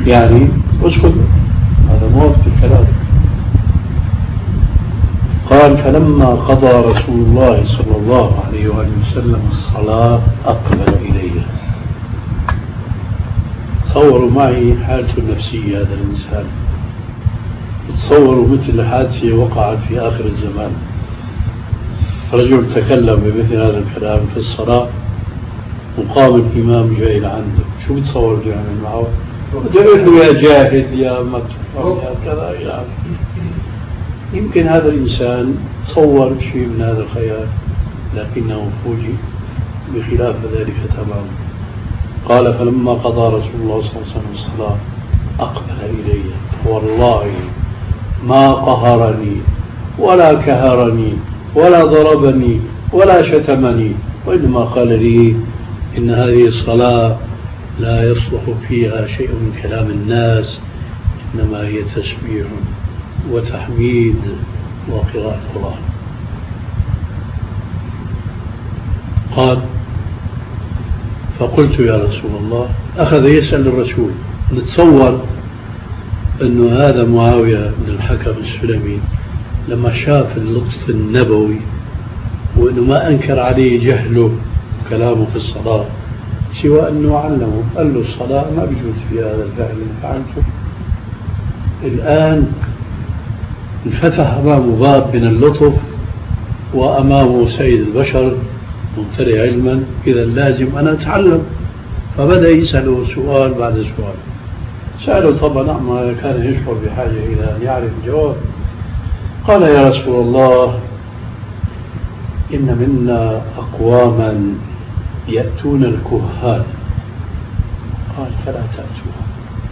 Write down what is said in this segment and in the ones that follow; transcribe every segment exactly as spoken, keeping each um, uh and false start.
يعني اسكت، هذا موافق الكلام. قال فلما قضى رسول الله صلى الله عليه وآله وسلم الصلاة أقبل إلي. تصوروا معي حالته النفسية هذا الإنسان، تصوروا مثل حادثة وقعت في آخر الزمان، رجل تكلم بمثل هذا الكلام في الصلاة وقام الإمام جاي لعنده، شو بتصور يعمل معه؟ بده له يا جاهد يا مكفر يا كذا يعني. يمكن هذا الإنسان تصور شيء من هذا الخيال، لكنه فوجئ بخلاف ذلك تماما. قال فلما قضى رسول الله صلى الله عليه وسلم الصلاة أقبل إلي، والله ما قهرني ولا كهرني ولا ضربني ولا شتمني، وإنما قال لي إن هذه الصلاة لا يصلح فيها شيء من كلام الناس، إنما هي تسبيح وتحميد وقراءة القرآن. قال فقلت يا رسول الله، أخذ يسأل الرسول. نتصور أنه هذا معاوية بن الحكم السلمي لما شاف اللطف النبوي وأنه ما أنكر عليه جهله وكلامه في الصلاة، سوى أنه علمه قال له الصلاة ما بيجوز فيها هذا الفعل اللي فعلته. الآن انفتح أمامه باب من اللطف، وأمامه سيد البشر ممتلئ علما، إذا لازم أنا أتعلم. فبدأ يسأله سؤال بعد سؤال، سأله طبعا ما كان يشعر بحاجة إلى أن يعرف الجواب. قال يا رسول الله إن منا أقواما يأتون الكهان. قال فلا تأتوها.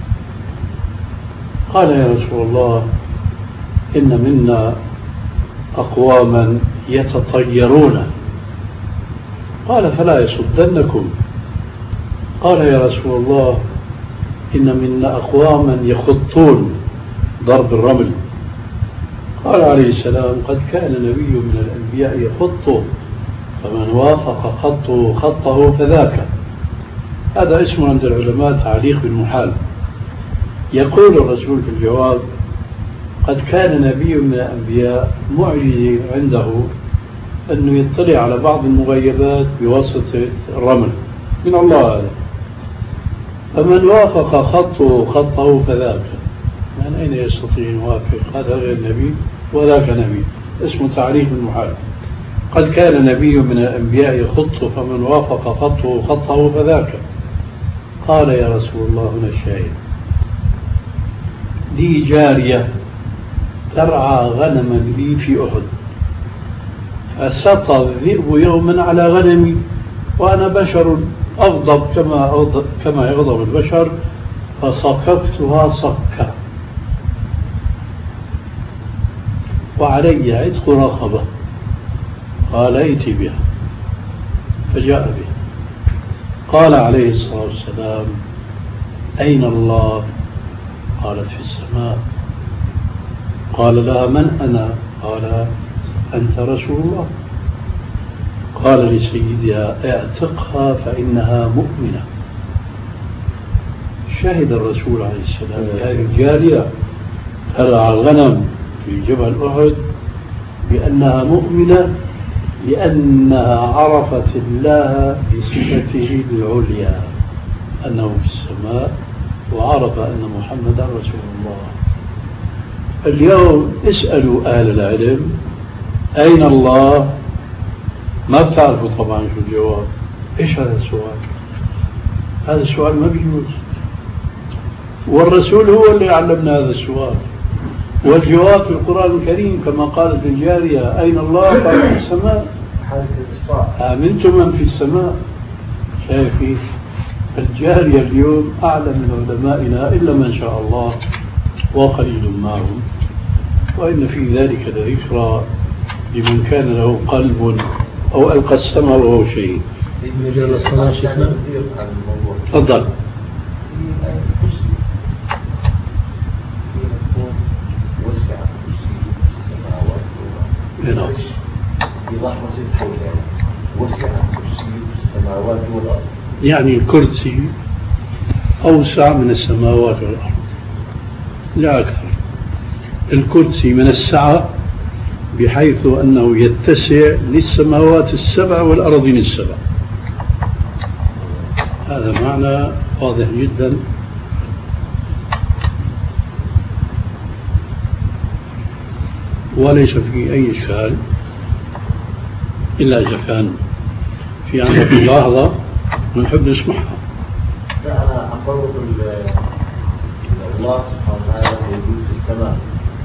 قال يا رسول الله إن منا أقواما يتطيرون. قال فلا يصدنكم. قال يا رسول الله إن منا أقواما يخطون ضرب الرمل. قال عليه السلام قد كان نبي من الأنبياء يخط، فمن وافق خطه خطه فذاك. هذا اسمه عند العلماء تعليق بالمحال. يقول الرسول في الجواب قد كان نبي من الأنبياء معجز عنده أنه يطلع على بعض المغيبات بواسطة الرمل من الله هذا، فمن وافق خطه خطه فذاك. من أين يستطيع أن يوافق؟ هذا غير نبي وذاك نبي، اسمه تعريف المحال. قد كان نبي من الأنبياء يخط، فمن وافق خطه خطه فذاك. قال يا رسول الله هنا الشاهد، لي جارية ترعى غنما لي في أحد، فسقى الذئب يوما على غنمي وأنا بشر أغضب كما أغضب كما يغضب البشر، فصككتها صكا وعلي عتق رقبة. قال ائت بها، فجاء بها. قال عليه الصلاة والسلام أين الله؟ قالت في السماء. قال لها من أنا؟ قال أنت رسول الله. قال لسيدها اعتقها فإنها مؤمنة. شهد الرسول عليه السلام هذه الجارية ترعى الغنم في جبل أحد بأنها مؤمنة، لأنها عرفت الله بصفته العليا أنه في السماء، وعرف أن محمدا رسول الله. اليوم اسألوا أهل العلم أين الله؟ ما بتعرفوا طبعا شو الجواب. إيش هذا السؤال؟ هذا السؤال ما بيجوز، والرسول هو اللي علمنا هذا السؤال. والجواب في القرآن الكريم كما قالت الجارية أين الله؟ قال في السماء. آمنتم من في السماء. شايفين الجارية اليوم أعلم من علمائنا إلا من شاء الله وقليل معهم، وإن في ذلك لذكرى لمن كان له قلب أو ألقى السمع وهو شهيد. مجال الصلاة شيخنا. تفضل. في لحظة الحول وسع كرسي السماوات والأرض. يعني الكرسي أوسع من السماوات والأرض لا أكثر. الكرسي من السعة بحيث أنه يتسع للسماوات السبع والأراضين السبع. هذا معنى واضح جدا. وليس فيه أي إشكال إلا إذا كان في عندك ملاحظة نحب نسمعها. لا أنا أفرض الله سبحانه وتعالى موجود في السماء،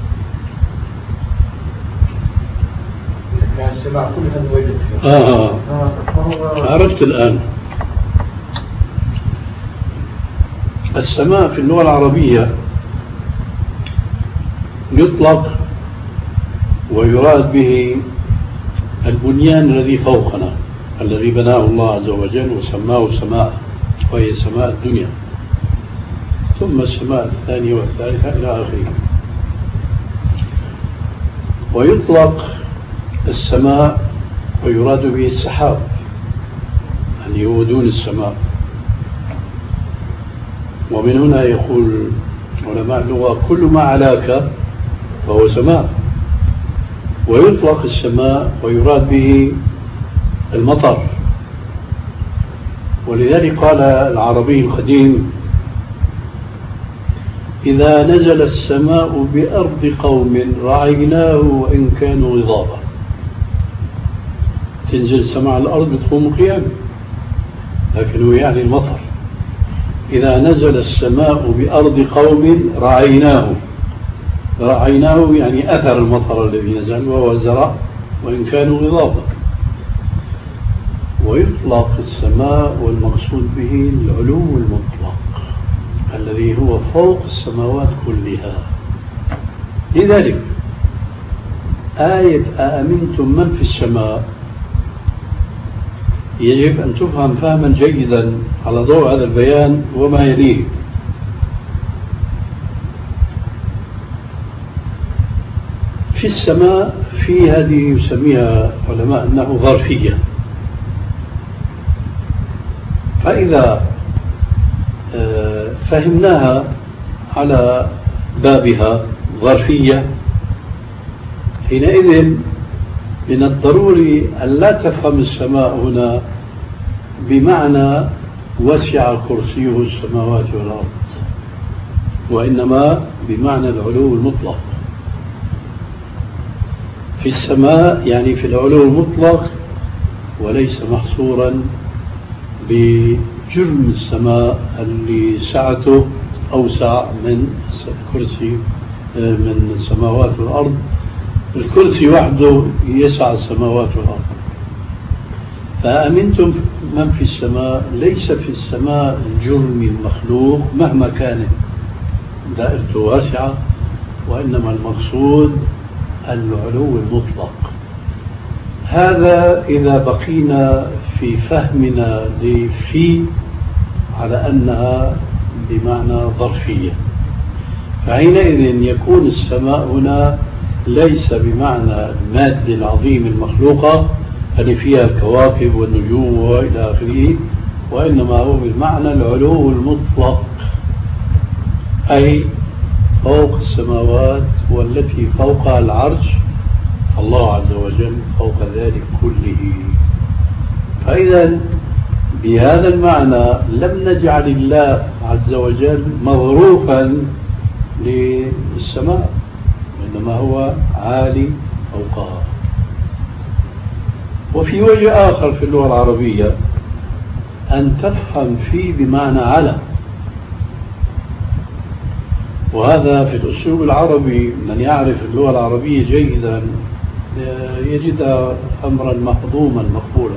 إذا كان السماء كلها موجودة في السماء. آه آه عرفت الآن. السماء في اللغة العربية يطلق ويراد به البنيان الذي فوقنا الذي بناه الله عز وجل وسماه سماء، وهي سماء الدنيا، ثم السماء الثانية والثالثة إلى آخره. ويطلق السماء ويراد به السحاب، يعني هو دون السماء. ومن هنا يقول علماء اللغة كل ما علاك فهو سماء. ويطلق السماء ويراد به المطر، ولذلك قال العربي القديم إذا نزل السماء بأرض قوم رعيناه وإن كانوا غضابا. تنزل السماء على الأرض بتقوم قيامة، لكنه يعني المطر. إذا نزل السماء بأرض قوم رعيناه، رعيناه يعني أثر المطر الذي نزل وهو الزرع وإن كانوا غضابا. ويطلق السماء والمقصود به العلو المطلق الذي هو فوق السماوات كلها. لذلك آية أأمنتم من في السماء يجب أن تفهم فهما جيدا على ضوء هذا البيان وما يليه. في السماء في هذه يسميها علماء أنه ظرفية. فإذا فهمناها على بابها ظرفية حينئذ من الضروري أن لا تفهم السماء هنا بمعنى وسع كرسيه السماوات والأرض، وإنما بمعنى العلو المطلق. في السماء يعني في العلو المطلق، وليس محصورا بجرم السماء اللي سعته أوسع من كرسي من السماوات والأرض. الكرسي وحده يسع السماوات والأرض. فأمنتم من في السماء ليس في السماء الجرم المخلوق مهما كانت دائرته واسعة، وإنما المقصود العلو المطلق. هذا إذا بقينا في فهمنا لفي على أنها بمعنى ظرفية، فحينئذ يكون السماء هنا ليس بمعنى المادة العظيمة المخلوقة اللي فيها الكواكب والنجوم وإلى آخره، وإنما هو بمعنى العلو المطلق، أي فوق السماوات والتي فوقها العرش، الله عز وجل فوق ذلك كله. فإذا بهذا المعنى لم نجعل الله عز وجل مظروفا للسماء، وإنما هو عالي فوقها. وفي وجه آخر في اللغة العربية أن تفهم فيه بمعنى على، وهذا في الأسلوب العربي من يعرف اللغة العربية جيدا يجد أمرا مهضوما مقبولا.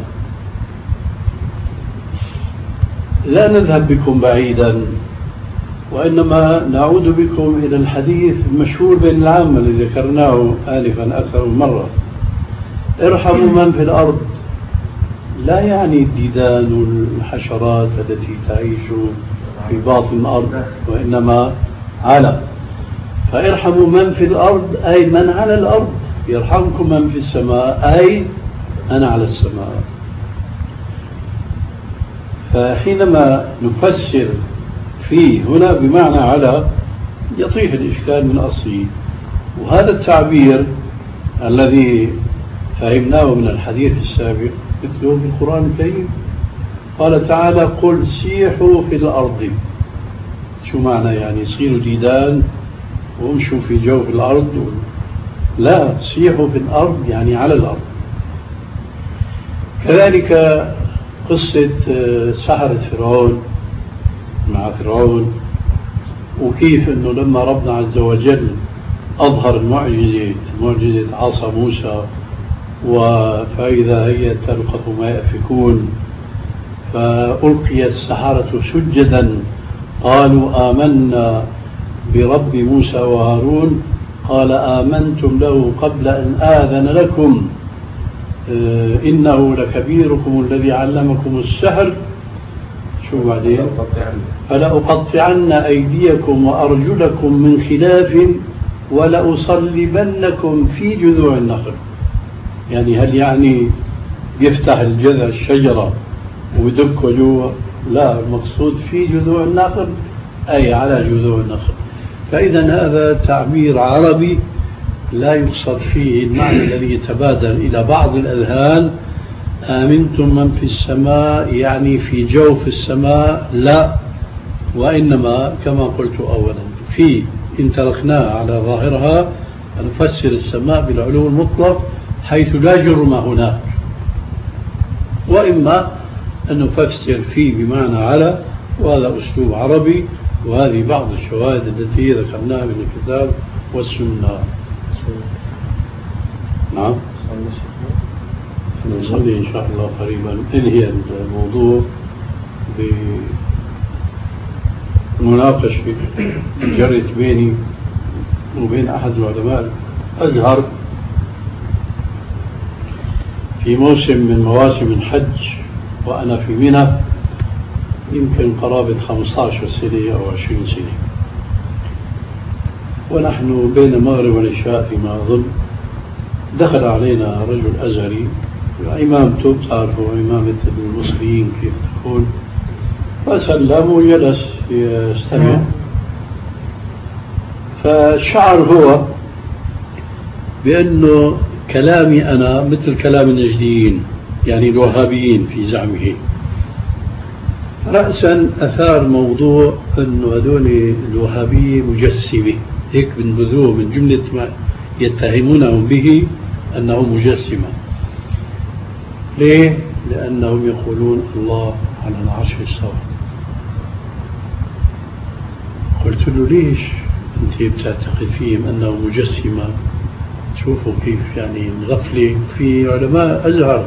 لا نذهب بكم بعيدا، وإنما نعود بكم إلى الحديث المشهور بين العامة الذي ذكرناه آنفا أكثر من مرة: ارحموا من في الأرض. لا يعني الديدان والحشرات التي تعيش في باطن الأرض، وإنما على. فارحموا من في الأرض أي من على الأرض، يرحمكم من في السماء أي أنا على السماء. فحينما نفسر في هنا بمعنى على يطيح الإشكال من أصله. وهذا التعبير الذي فهمناه من الحديث السابق مثله في القرآن الكريم. قال تعالى قل سيحوا في الأرض. شو معنى يعني صيروا ديدان وامشوا في جوف الأرض؟ لا، سيحوا في الأرض يعني على الأرض. كذلك قصة سحرة فرعون مع فرعون، وكيف أنه لما ربنا عز وجل أظهر المعجزة معجزة عصا موسى فإذا هي تلقف ما يأفكون، فألقي السحرة سجدا قالوا آمنا برب موسى وهارون قال آمنتم له قبل أن آذن لكم إنه لكبيركم الذي علمكم السحر. شو بعدين؟ فلأقطعن أيديكم وأرجلكم من خلاف ولأصلبنكم في جذوع النخل. يعني هل يعني يفتح الجذع الشجرة ويدك جوا؟ لا، المقصود في جذوع النخل أي على جذوع النخل. فإذا هذا تعبير عربي لا يقصد فيه المعنى الذي يتبادل إلى بعض الأذهان آمنتم من في السماء يعني في جوف السماء، لا، وإنما كما قلت أولا في إن تركناها على ظاهرها نفسر السماء بالعلو المطلق حيث لا جرم هناك، وإما أن نفسر فيه بمعنى على، وهذا أسلوب عربي، وهذه بعض الشواهد التي ذكرناها من الكتاب والسنة. نعم، نصلي إن شاء الله قريبا. انهي الموضوع بمناقشة جرت بيني وبين أحد العلماء الأزهر في موسم من مواسم الحج وأنا في منى، يمكن قرابة خمسة عشر سنة أو عشرين سنة، ونحن بين المغرب والعشاء فيما أظن دخل علينا رجل أزهري إمامته، تعرفوا إمامة المصريين كيف تكون، فسلم وجلس يستمع. فشعر هو بأنه كلامي أنا مثل كلام النجديين، يعني الوهابيين في زعمه. رأسا أثار موضوع أنه هذول الوهابية مجسمة، هيك بنبذوه من جملة ما يتهمونهم به أنه مجسمة. ليه؟ لأنهم يقولون الله على العرش استوى. قلت له ليش أنت بتعتقد فيهم أنه مجسمة؟ شوفوا كيف يعني الغفلة في علماء أزهر.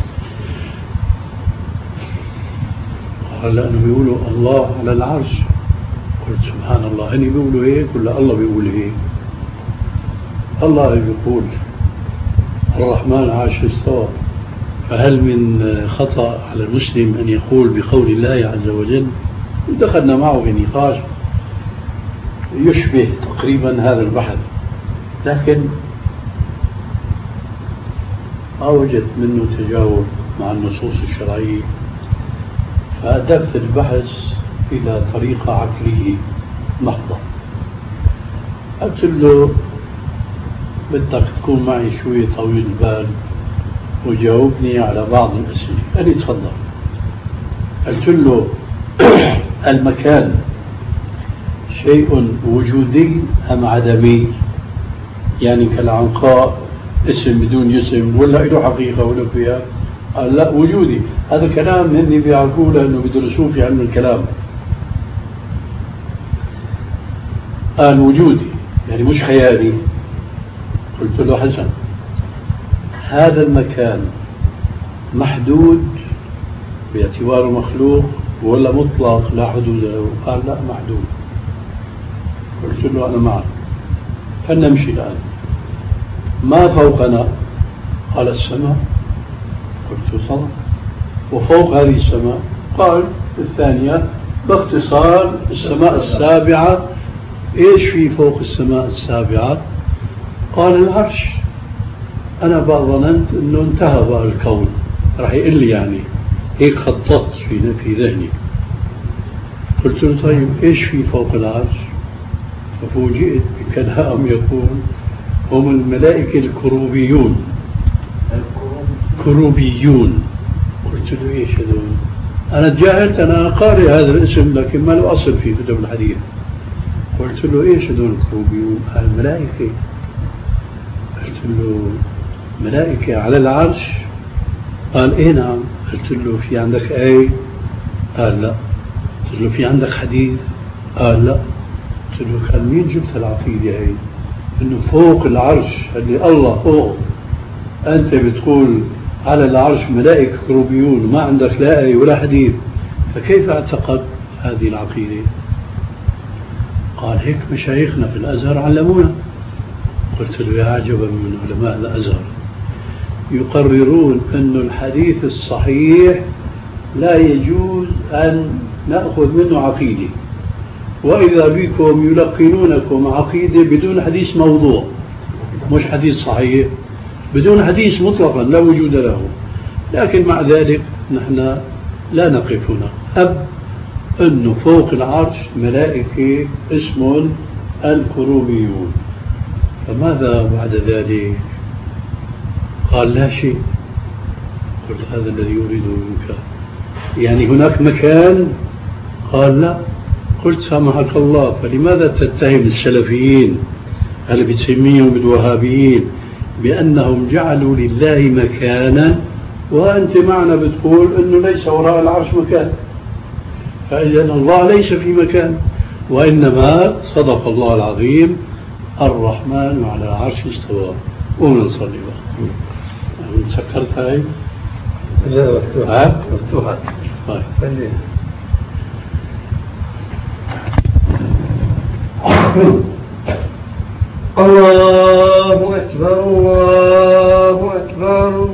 قال لأنه بيقولوا الله على العرش. قلت سبحان الله، هني بيقولوا هيك ولا الله بيقول هيك؟ الله بيقول الرحمن عرش استوى، فهل من خطأ على المسلم أن يقول بقول الله عز وجل؟ دخلنا معه في نقاش يشبه تقريبا هذا البحث، لكن ما وجدت منه تجاوب مع النصوص الشرعية، فأدبت البحث إلى طريقة عقلية محضة. قلت له بدك تكون معي شوية طويل البال وجاوبني على بعض الأسئلة. قال لي تفضل. قلت له المكان شيء وجودي أم عدمي؟ يعني كالعنقاء اسم بدون جسم ولا له حقيقة ولا فيها؟ قال لا وجودي. هذا كلام هني بيعرفوه لأنه بيدرسوه في علم الكلام. قال وجودي يعني مش خيالي. قلت له حسن، هذا المكان محدود باعتباره مخلوق ولا مطلق لا حدود له؟ قال لا محدود. قلت له أنا معك، فلنمشي الآن. ما فوقنا؟ قال السماء. قلت صدق. وفوق هذه السماء؟ قال الثانية باختصار السماء السابعة. إيش في فوق السماء السابعة؟ قال العرش. أنا بقى ظننت أنه انتهى بقى الكون، راح يقول لي يعني هيك خططت في في ذهني. قلت له طيب إيش في فوق العرش؟ ففوجئت بكلام يقول هم الملائكة الكروبيون. كروبيون. قلت له إيش هذول؟ أنا تجاهلت، أنا قارئ هذا الاسم لكن ما له أصل في كتب الحديث. قلت له إيش هذول الكروبيون؟ الملائكة. قلت له ملائكة على العرش؟ قال إيه نعم. قلت له في عندك آية؟ قال لا. قلت له في عندك حديث؟ قال لا. قلت له كان مين جبت العقيدة هاي إنه فوق العرش اللي الله فوق أنت بتقول على العرش ملائكة كروبيون وما عندك لا آية ولا حديث، فكيف اعتقد هذه العقيدة؟ قال هيك مشايخنا في الأزهر علمونا. قلت له يا عجبا من علماء الأزهر يقررون أن الحديث الصحيح لا يجوز أن نأخذ منه عقيدة، وإذا بكم يلقنونكم عقيدة بدون حديث موضوع، مش حديث صحيح، بدون حديث مطلقا لا وجود له. لكن مع ذلك نحن لا نقف هنا. أب أنه فوق العرش ملائكة اسم الكروبيون. فماذا بعد ذلك؟ قال لا شيء. قلت هذا الذي يريده منك، يعني هناك مكان؟ قال لا. قلت سامحك الله، فلماذا تتهم السلفيين اللي بتسميهم الوهابيين بأنهم جعلوا لله مكانا وأنت معنا بتقول أنه ليس وراء العرش مكان؟ فإذا الله ليس في مكان، وإنما صدق الله العظيم الرحمن على العرش استوى. ونصلي بقى. سكرت هاي؟ لا مفتوحة. مفتوحة. طيب. الله أكبر الله أكبر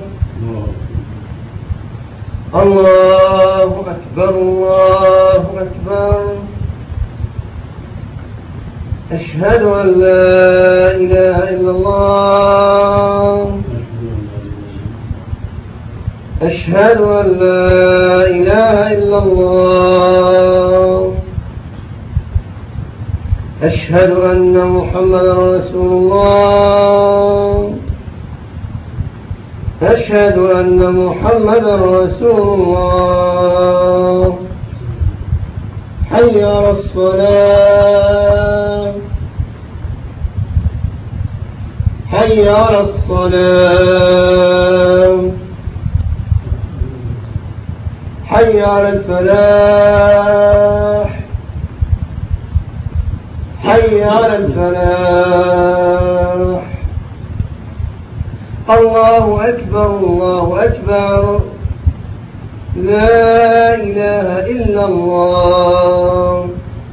الله أكبر الله أكبر. أشهد أن لا إله إلا الله. أشهد أن لا إله إلا الله. أشهد أن محمدا رسول الله. أشهد أن محمدا رسول الله. حي على الصلاة. حي على الصلاة. حي على الفلاح. حي على الفلاح. الله أكبر الله أكبر. لا إله إلا الله.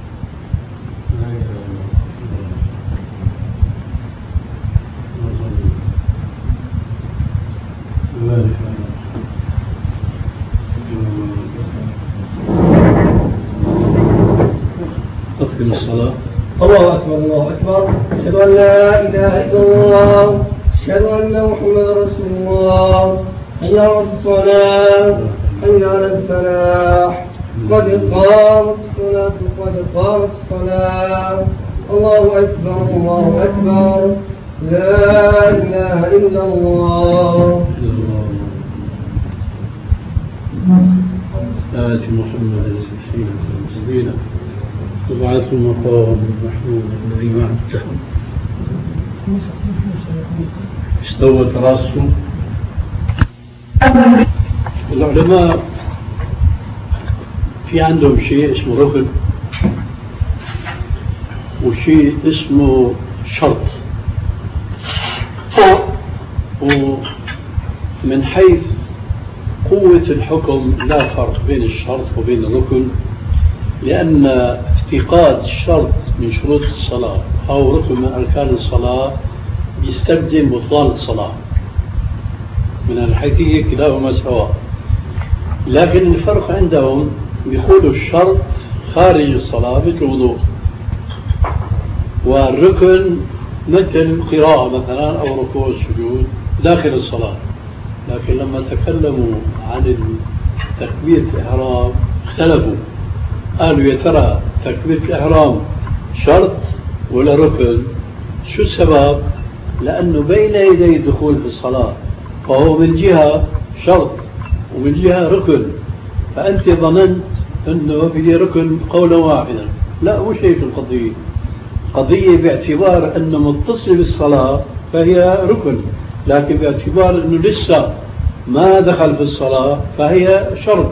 أقم الصلاة. الله أكبر الله أكبر. أشهد أن لا إله إلا الله. أشهد أن محمدا رسول الله. حي على الصلاة. حي على الفلاح. قد قامت الصلاة قد قامت الصلاة. الله أكبر الله أكبر. لا إله إلا الله. آت محمد السكينة والسكينة وابعث المقام المحمود الذي وعدته. استوت راسه. العلماء في عندهم شيء اسمه ركن وشيء اسمه شرط، ومن حيث قوة الحكم لا فرق بين الشرط وبين الركن، لأن افتقاد الشرط من شروط الصلاة أو ركن من أركان الصلاة يستبدل بطلان الصلاة. من الحيثية كلاهما سواء، لكن الفرق عندهم بيقولوا الشرط خارج الصلاة مثل الوضوء، والركن مثل قراءة مثلا أو ركوع السجود داخل الصلاة. لكن لما تكلموا عن تكبيرة الإحرام اختلفوا، قالوا يا ترى تكبيرة الإحرام شرط ولا ركن؟ شو السبب؟ لأنه بين يدي الدخول في الصلاة، فهو من جهة شرط ومن جهة ركن، فأنت ظننت أنه في ركن قولا واحدا. لا، مش هيك القضية. قضية باعتبار أنه متصل بالصلاة فهي ركن، لكن باعتبار أنه لسه ما دخل في الصلاة فهي شرط.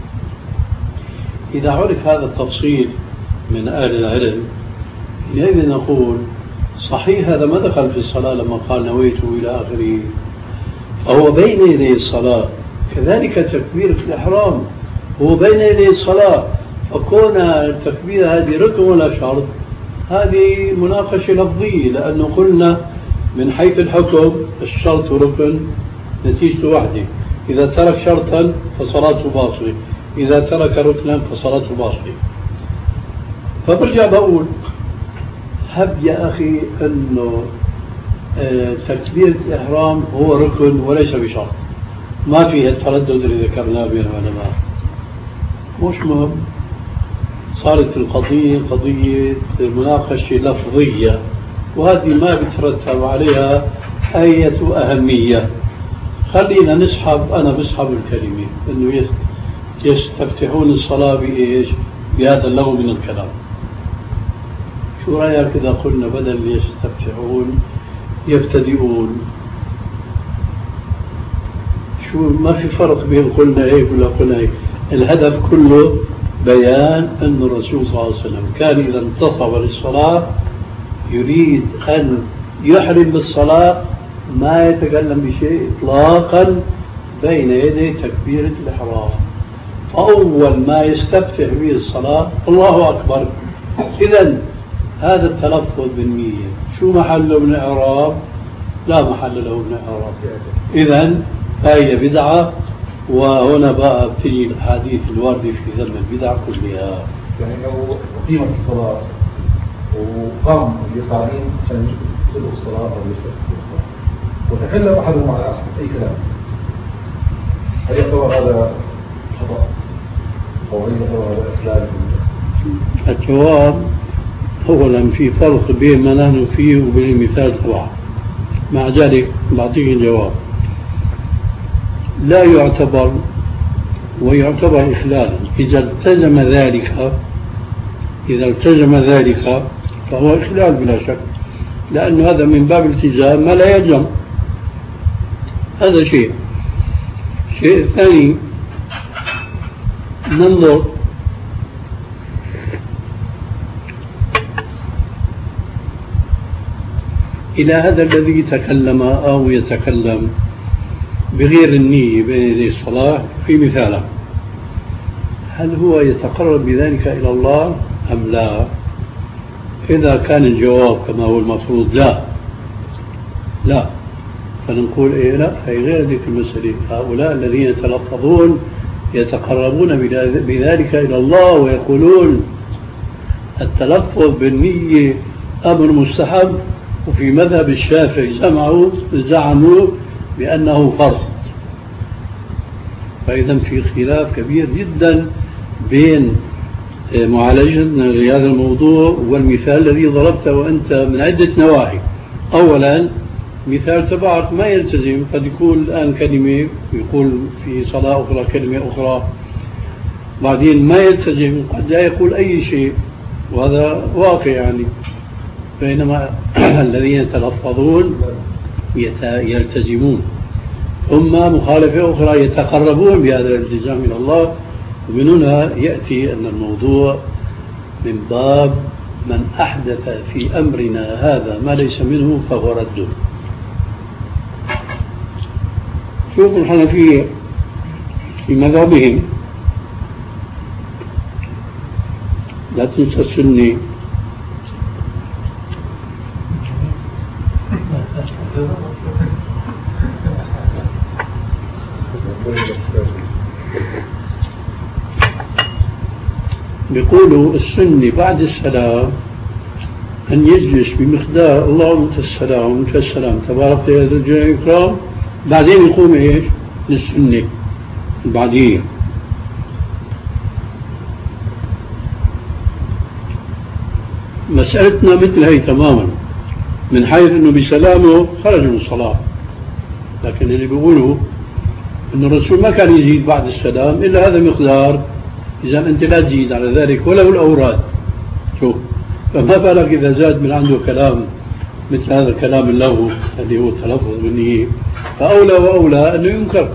إذا عرف هذا التفصيل من أهل العلم حينئذ نقول صحيح هذا ما دخل في الصلاة لما قال نويته إلى آخره، فهو بين يدي الصلاة. كذلك تكبيرة الإحرام هو بين يدي الصلاة، فكون التكبير هذه ركن ولا شرط هذه مناقشة لفظية، لأنه قلنا من حيث الحكم الشرط ركن نتيجته واحدة، إذا ترك شرطا فصلاته باطلة، إذا ترك ركنا فصلاته باطلة. فبرجع بقول هب يا أخي أنه تكبيرة الإحرام هو ركن وليس بشرط، ما فيه التردد اللي ذكرناه بين العلماء، مش مهم. صارت القضية قضية مناقشة لفظية، وهذه ما بترتب عليها أي أهمية. خلينا نسحب، أنا بسحب الكلمة أنه يستفتحون الصلاة بإيش؟ بهذا اللغو من الكلام. شو رأيك إذا قلنا بدل يستفتحون يبتدئون؟ شو ما في فرق بين قلنا هيك ولا قلنا هيك. الهدف كله بيان أن الرسول صلى الله عليه وسلم كان إذا انتصب للصلاة يريد أن يحرم بالصلاة ما يتكلم بشيء إطلاقا بين يدي تكبيرة الإحرام، فأول ما يستفتح به الصلاة الله أكبر. إذن هذا التلفظ بالنية شو محله من الإعراب؟ لا محل له من الإعراب. إذن هي بدعة، وهنا بقى بتجي الأحاديث الواردة في ذم البدع كلها. يعني لو قيمة الصلاة وقام الإقامين عشان يدخلوا الصلاة أو يستفتحوا الصلاة وتكلم أحدهم على أحد أي كلام، هل يعتبر هذا خطأ أو هل يعتبر هذا إخلال؟ الجواب أولا في فرق بين ما نحن فيه وبين المثال طبعا، مع ذلك بعطيه الجواب. لا يعتبر ويعتبر إخلالا إذا التزم ذلك، إذا التزم ذلك فهو إخلال بلا شك، لأن هذا من باب التزام ما لا يلزم. هذا شيء. الشيء الثاني ننظر إلى هذا الذي تكلم أو يتكلم بغير النية بين يدي الصلاة في مثاله، هل هو يتقرب بذلك إلى الله أم لا؟ إذا كان الجواب كما هو المفروض لا لا فنقول إيه لا، هي غير ذلك المسألة. هؤلاء الذين يتلفظون يتقربون بذلك إلى الله ويقولون التلفظ بالنية أمر مستحب، وفي مذهب الشافعي زعموا زعموا بأنه فرض. فإذا في خلاف كبير جدا بين معالجتنا لهذا الموضوع والمثال الذي ضربته وأنت من عدة نواحي. أولا مثال تبعك ما يلتزم، قد يقول الآن كلمة يقول في صلاة أخرى كلمة أخرى، بعدين ما يلتزم قد لا يقول أي شيء، وهذا واقع يعني. بينما الذين يتلفظون يلتزمون، ثم مخالفة أخرى يتقربون بهذا الالتزام إلى الله. ومن هنا يأتي أن الموضوع من باب من أحدث في أمرنا هذا ما ليس منه فهو رد. شوف الحنفية في مذهبهم لا تنسى السني بيقولوا السني بعد السلام أن يجلس بمقدار اللهم أنت السلام وأنت السلام تبارك يا ذا الجلال والإكرام، بعدين يقوم إيش للسنة البعدية. مسألتنا مثل هي تماما، من حيث أنه بسلامه خرج من الصلاة، لكن اللي بيقولوا أن الرسول ما كان يزيد بعد السلام إلا هذا مقدار، إذا أنت لا تزيد على ذلك ولو الأوراد. شوف، فما بالك إذا زاد من عنده كلام مثل هذا الكلام اللغو الذي هو التلفظ بالنية، فأولى وأولى أنه ينكر.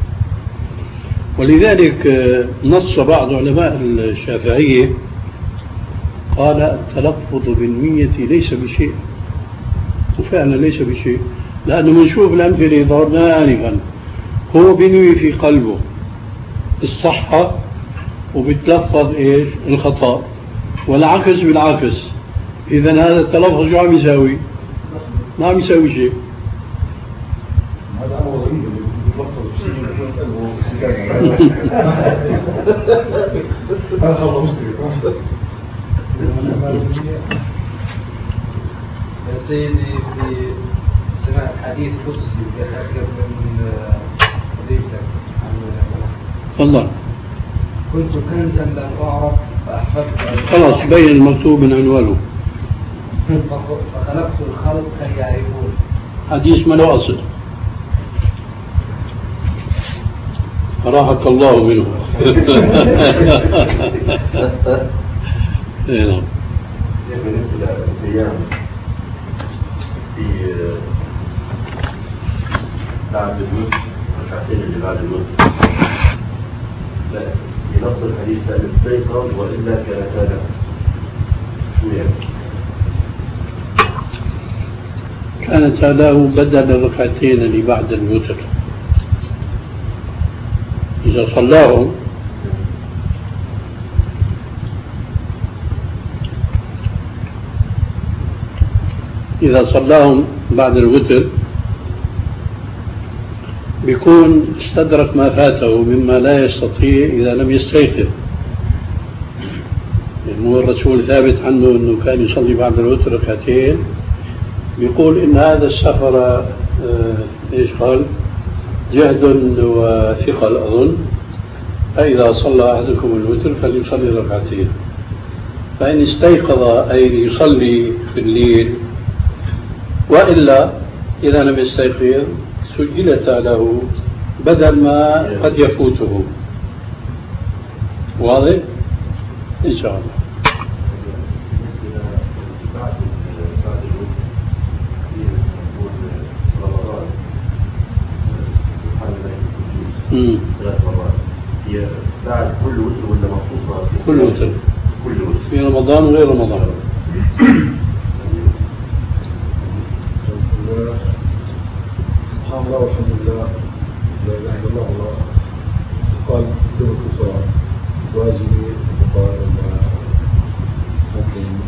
ولذلك نص بعض علماء الشافعية قال التلفظ بالنية ليس بشيء، وفعلا ليس بشيء، لأنه منشوف الأمثلة ضربناها آنفا، هو بنوي في قلبه الصحة وبتلفظ إيش الخطأ، والعكس بالعكس. إذا هذا التلفظ شو عم يساوي؟ ما عم يساوي شيء. هذا أمر غريب اللي بيتلفظ بشيء هذا خبر مسلم. يا سيدي، في سمعت حديث قدسي بيتأكد من حديثك عن تفضل. كنت كنزا لم أعرف فأحببت خلاص بين المكتوب من عنوانه، فخلقت الخلق كي يعرفون. حديث ما له أصل، راحك الله منه. اي نعم. بالنسبة للقيام في بعد الموت، ركعتين اللي بعد الموت، بنص الحديث أن استيقظ وإلا كانتا له، شو يعني؟ كانت له بدل الركعتين اللي بعد الوتر، إذا صلاهم إذا صلاهم بعد الوتر بيكون استدرك ما فاته مما لا يستطيع إذا لم يستيقظ. يعني الرسول ثابت عنه أنه كان يصلي بعد الوتر ركعتين، بيقول إن هذا السفر إيش قال جهد وثقل أظن، فإذا صلى أحدكم الوتر فليصلي ركعتين، فإن استيقظ أي يصلي في الليل، وإلا إذا لم يستيقظ سجلت له بدل ما قد يفوته. واضح؟ إن شاء الله. امم ثلاث مرات هي بعد كل وتر ولا مخصوصة؟ كل وتر. كل وتر في رمضان وغير رمضان. سبحان الله والحمد لله لا اله الا الله والله. قال دون اتصال واجبي، وقال ممكن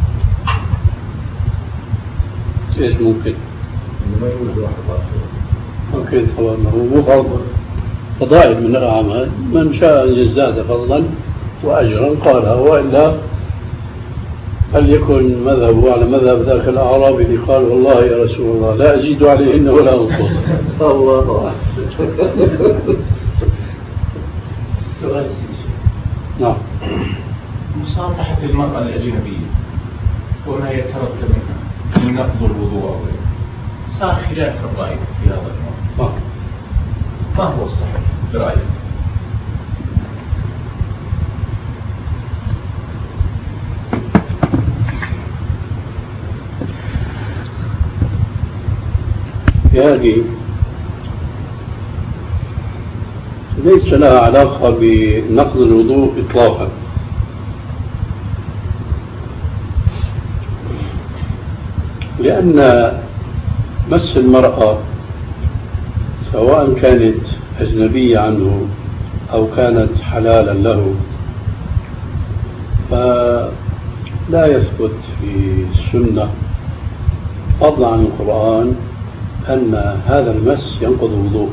ايش ممكن؟ انه ما يوجد واحد اخر. ممكن طبعا، هو مو فرض، فضائل من الأعمال، من شاء أن يزداد فضلا وأجرا قالها، وإلا فليكن مذهبه على مذهب ذاك الأعرابي اللي قال والله يا رسول الله لا أزيد عليهن ولا أنقص. الله. سؤال نعم. مصافحة المرأة الأجنبية وما يترتب منها من نقض الوضوء، صار خلاف الرأي في هذا الموضوع، ما هو الصحيح برأيك؟ هذه ليس لها علاقة بنقض الوضوء إطلاقا، لأن مس المرأة سواء كانت أجنبية عنه أو كانت حلالا له فلا يثبت في السنة فضلا عن القرآن أن هذا المس ينقض الوضوء،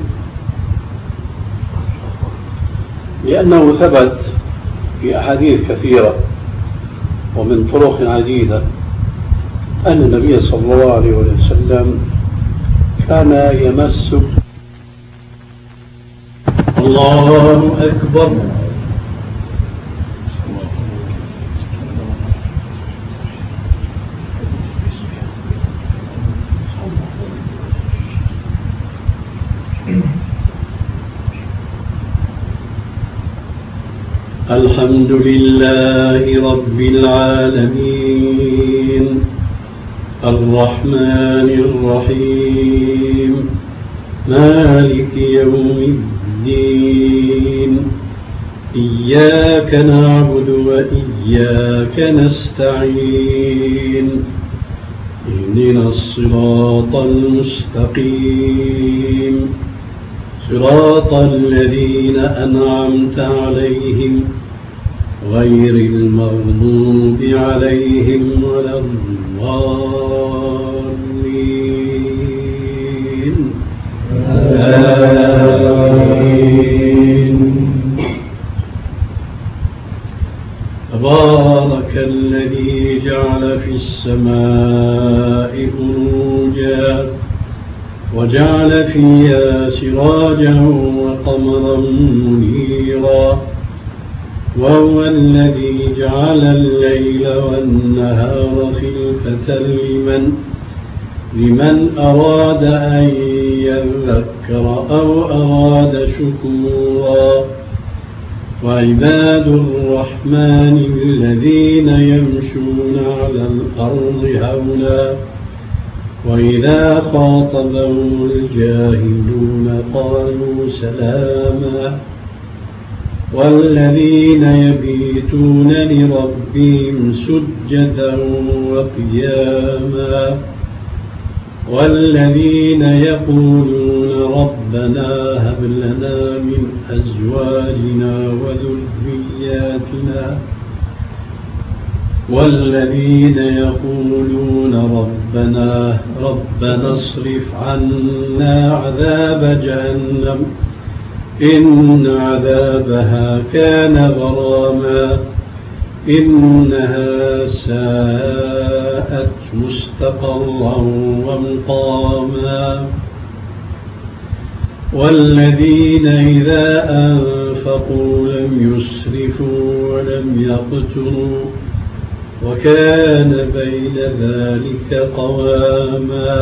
لأنه ثبت في أحاديث كثيرة ومن طرق عديدة أن النبي صلى الله عليه وسلم كان يمس. الله أكبر. الحمد لله رب العالمين الرحمن الرحيم مالك يوم الدين إياك نعبد وإياك نستعين اهدنا الصراط المستقيم صراط الذين أنعمت عليهم غير المغضوب عليهم ولا الضالين آمين. تبارك الذي جعل في السماء بروجا وجعل فيها سراجا وقمرا منيرا وهو الذي جعل الليل والنهار خلفة لمن لمن أراد أن يذكر أو أراد شكورا وعباد الرحمن الذين يمشون على الأرض هونا وإذا خاطبهم الجاهلون قالوا سلاما والذين يبيتون لربهم سجدا وقياما والذين يقولون ربنا هب لنا من أزواجنا وذرياتنا والذين يقولون ربنا ربنا اصرف عنا عذاب جهنم إن عذابها كان غراما إنها ساءت مستقرا ومقاما والذين إذا أنفقوا لم يسرفوا ولم يقتروا وكان بين ذلك قواما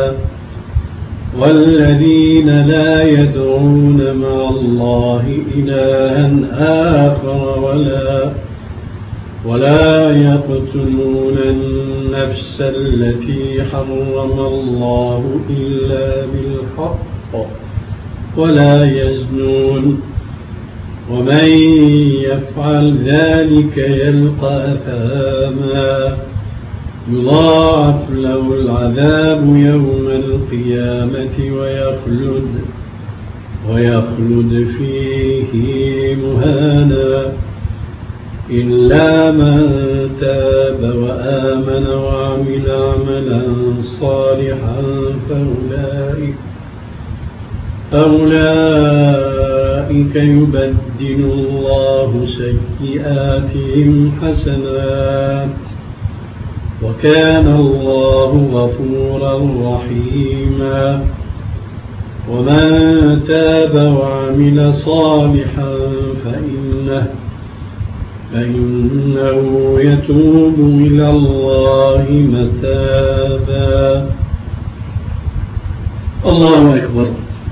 والذين لا يدعون مع الله إلها آخر ولا ولا يقتلون النفس التي حرم الله إلا بالحق ولا يزنون ومن يفعل ذلك يلقى أثاما يضاعف له العذاب يوم القيامة ويخلد ويخلد فيه مهانا إلا من تاب وآمن وعمل عملا صالحا فأولئك أولئك يبدل الله سيئاتهم حسنات وكان الله غفورا رحيما ومن تاب وعمل صالحا فإنه فإنه يتوب إلى الله متابا. الله أكبر.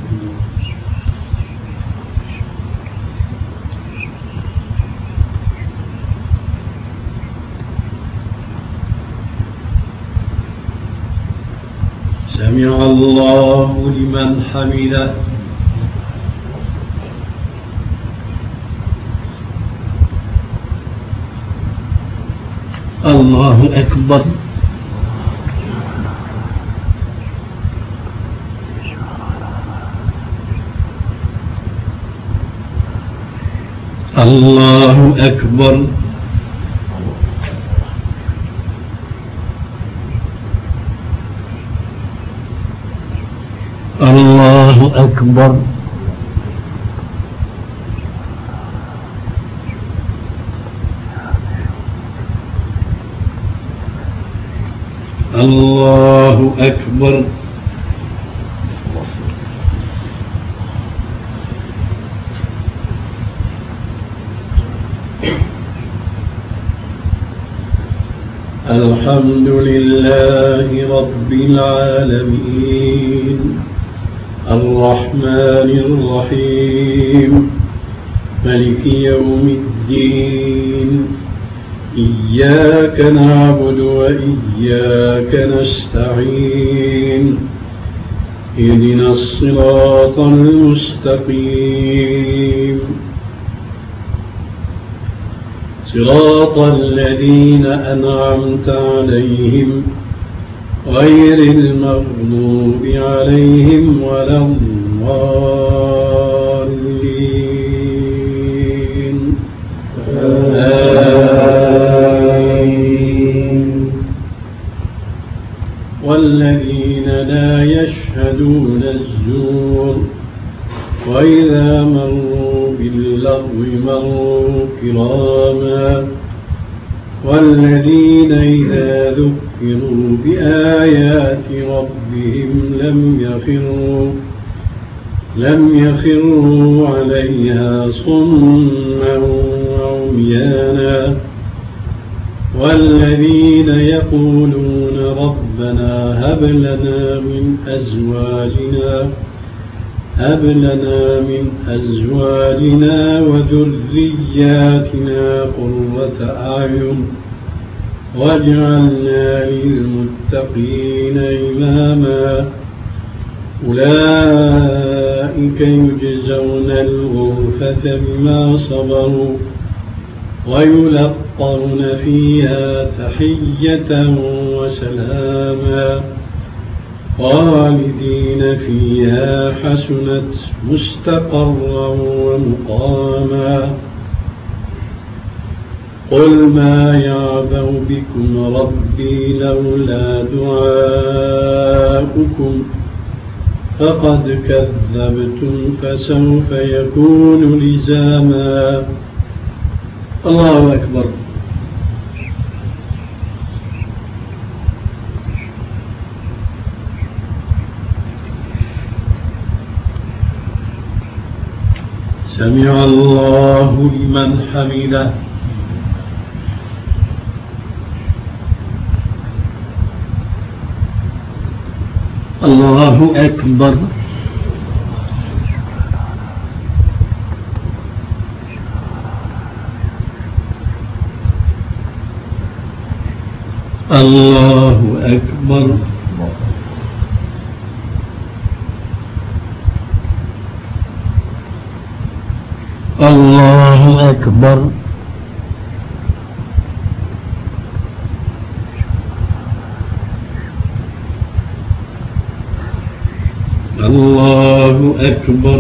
سمع الله لمن حمده. الله أكبر. الله أكبر. الله أكبر. الله أكبر. الحمد لله رب العالمين الرحمن الرحيم مالك يوم الدين إياك نعبد وإياك نستعين اهدنا الصراط المستقيم صراط الذين أنعمت عليهم غير المغضوب عليهم ولا الضالين آمين. والذين لا يشهدون الزور وإذا مروا باللغو مروا كراما والذين إذا ذكروا بآيات ربهم لم يخروا لم يخروا عليها صما وعميانا والذين يقولون ربنا هب لنا من أزواجنا هب لنا من أزواجنا وذرياتنا قرة أعين واجعلنا للمتقين إماما أولئك يجزون الغرفة بما صبروا ويلقون فيها تحية وسلاما خالدين فيها حسنت مستقرا ومقاما قل ما يعبأ بكم ربي لولا دعاؤكم فقد كذبتم فسوف يكون لزاما. الله أكبر. سمع الله لمن حمده. الله أكبر. الله أكبر. الله أكبر. الله أكبر.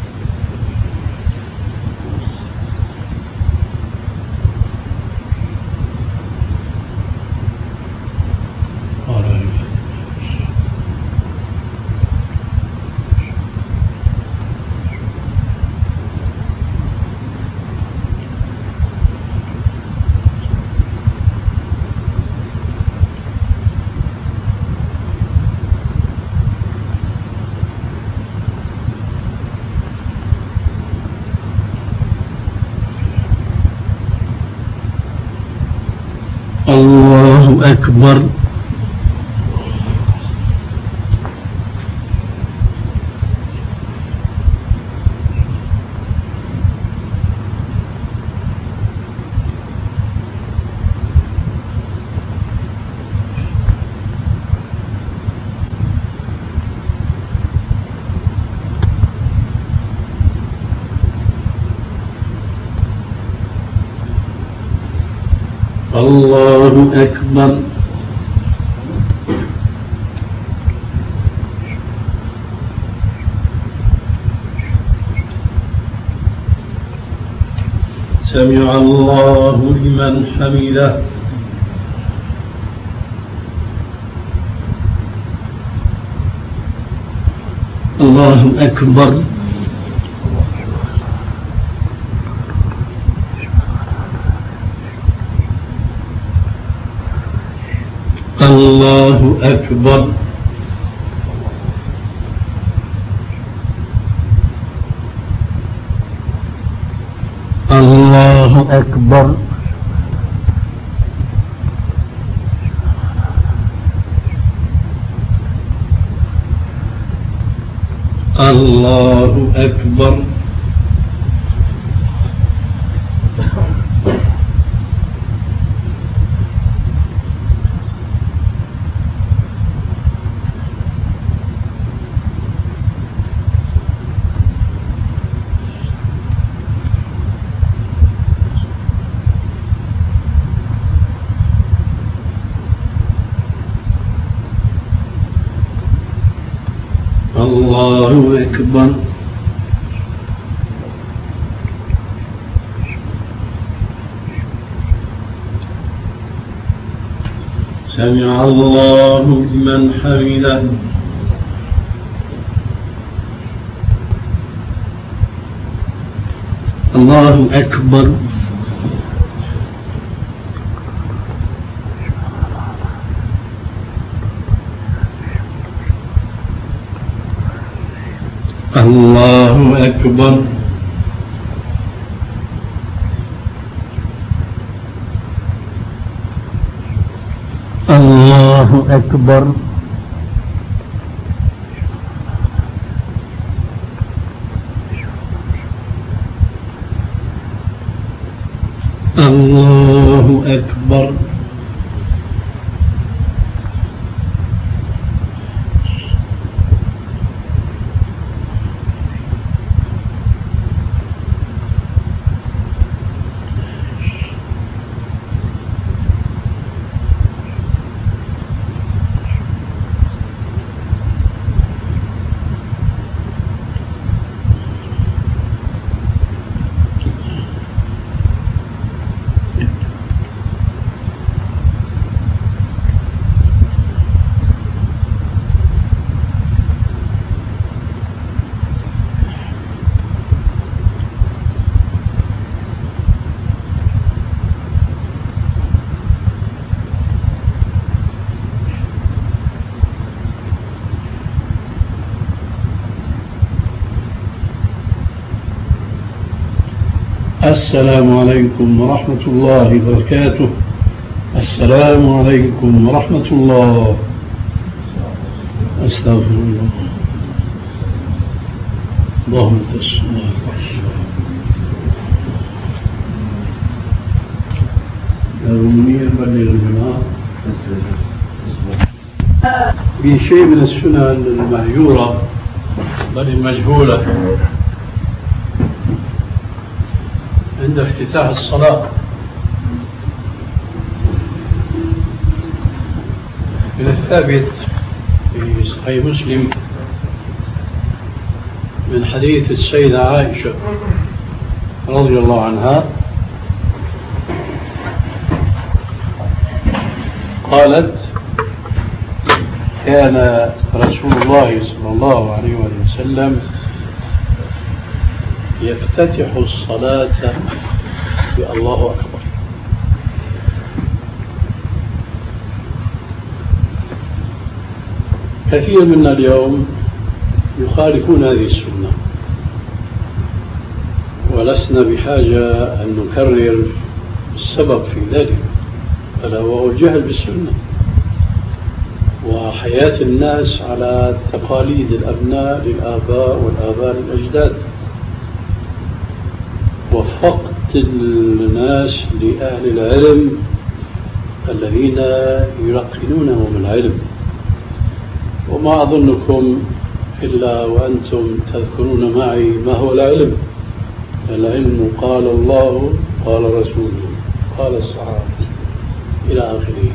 الله أكبر. الله أكبر. سمع الله لمن حمده. الله أكبر. الله أكبر. الله أكبر. الله أكبر. أكبر. سمع الله لمن حمده. الله أكبر. الله أكبر. الله أكبر. الله أكبر. السلام عليكم ورحمة الله وبركاته. السلام عليكم ورحمة الله. أستغفر الله. اللهم تسلم. المنير بلغ الجماعة في شيء من السنن المهجورة بل المجهولة عند افتتاح الصلاة من الثابت في صحيح مسلم من حديث السيدة عائشة رضي الله عنها قالت: كان رسول الله صلى الله عليه وسلم يفتتح الصلاة بالله أكبر. كثير منا اليوم يخالفون هذه السنة، ولسنا بحاجة أن نكرر السبب في ذلك، ألا وهو الجهل بالسنة وحياة الناس على تقاليد الأبناء للآباء والآباء للأجداد، وفقد الناس لأهل العلم الذين يلقنونهم العلم. وما أظنكم إلا وأنتم تذكرون معي ما هو العلم. العلم قال الله قال رسوله قال الصحابة إلى آخره.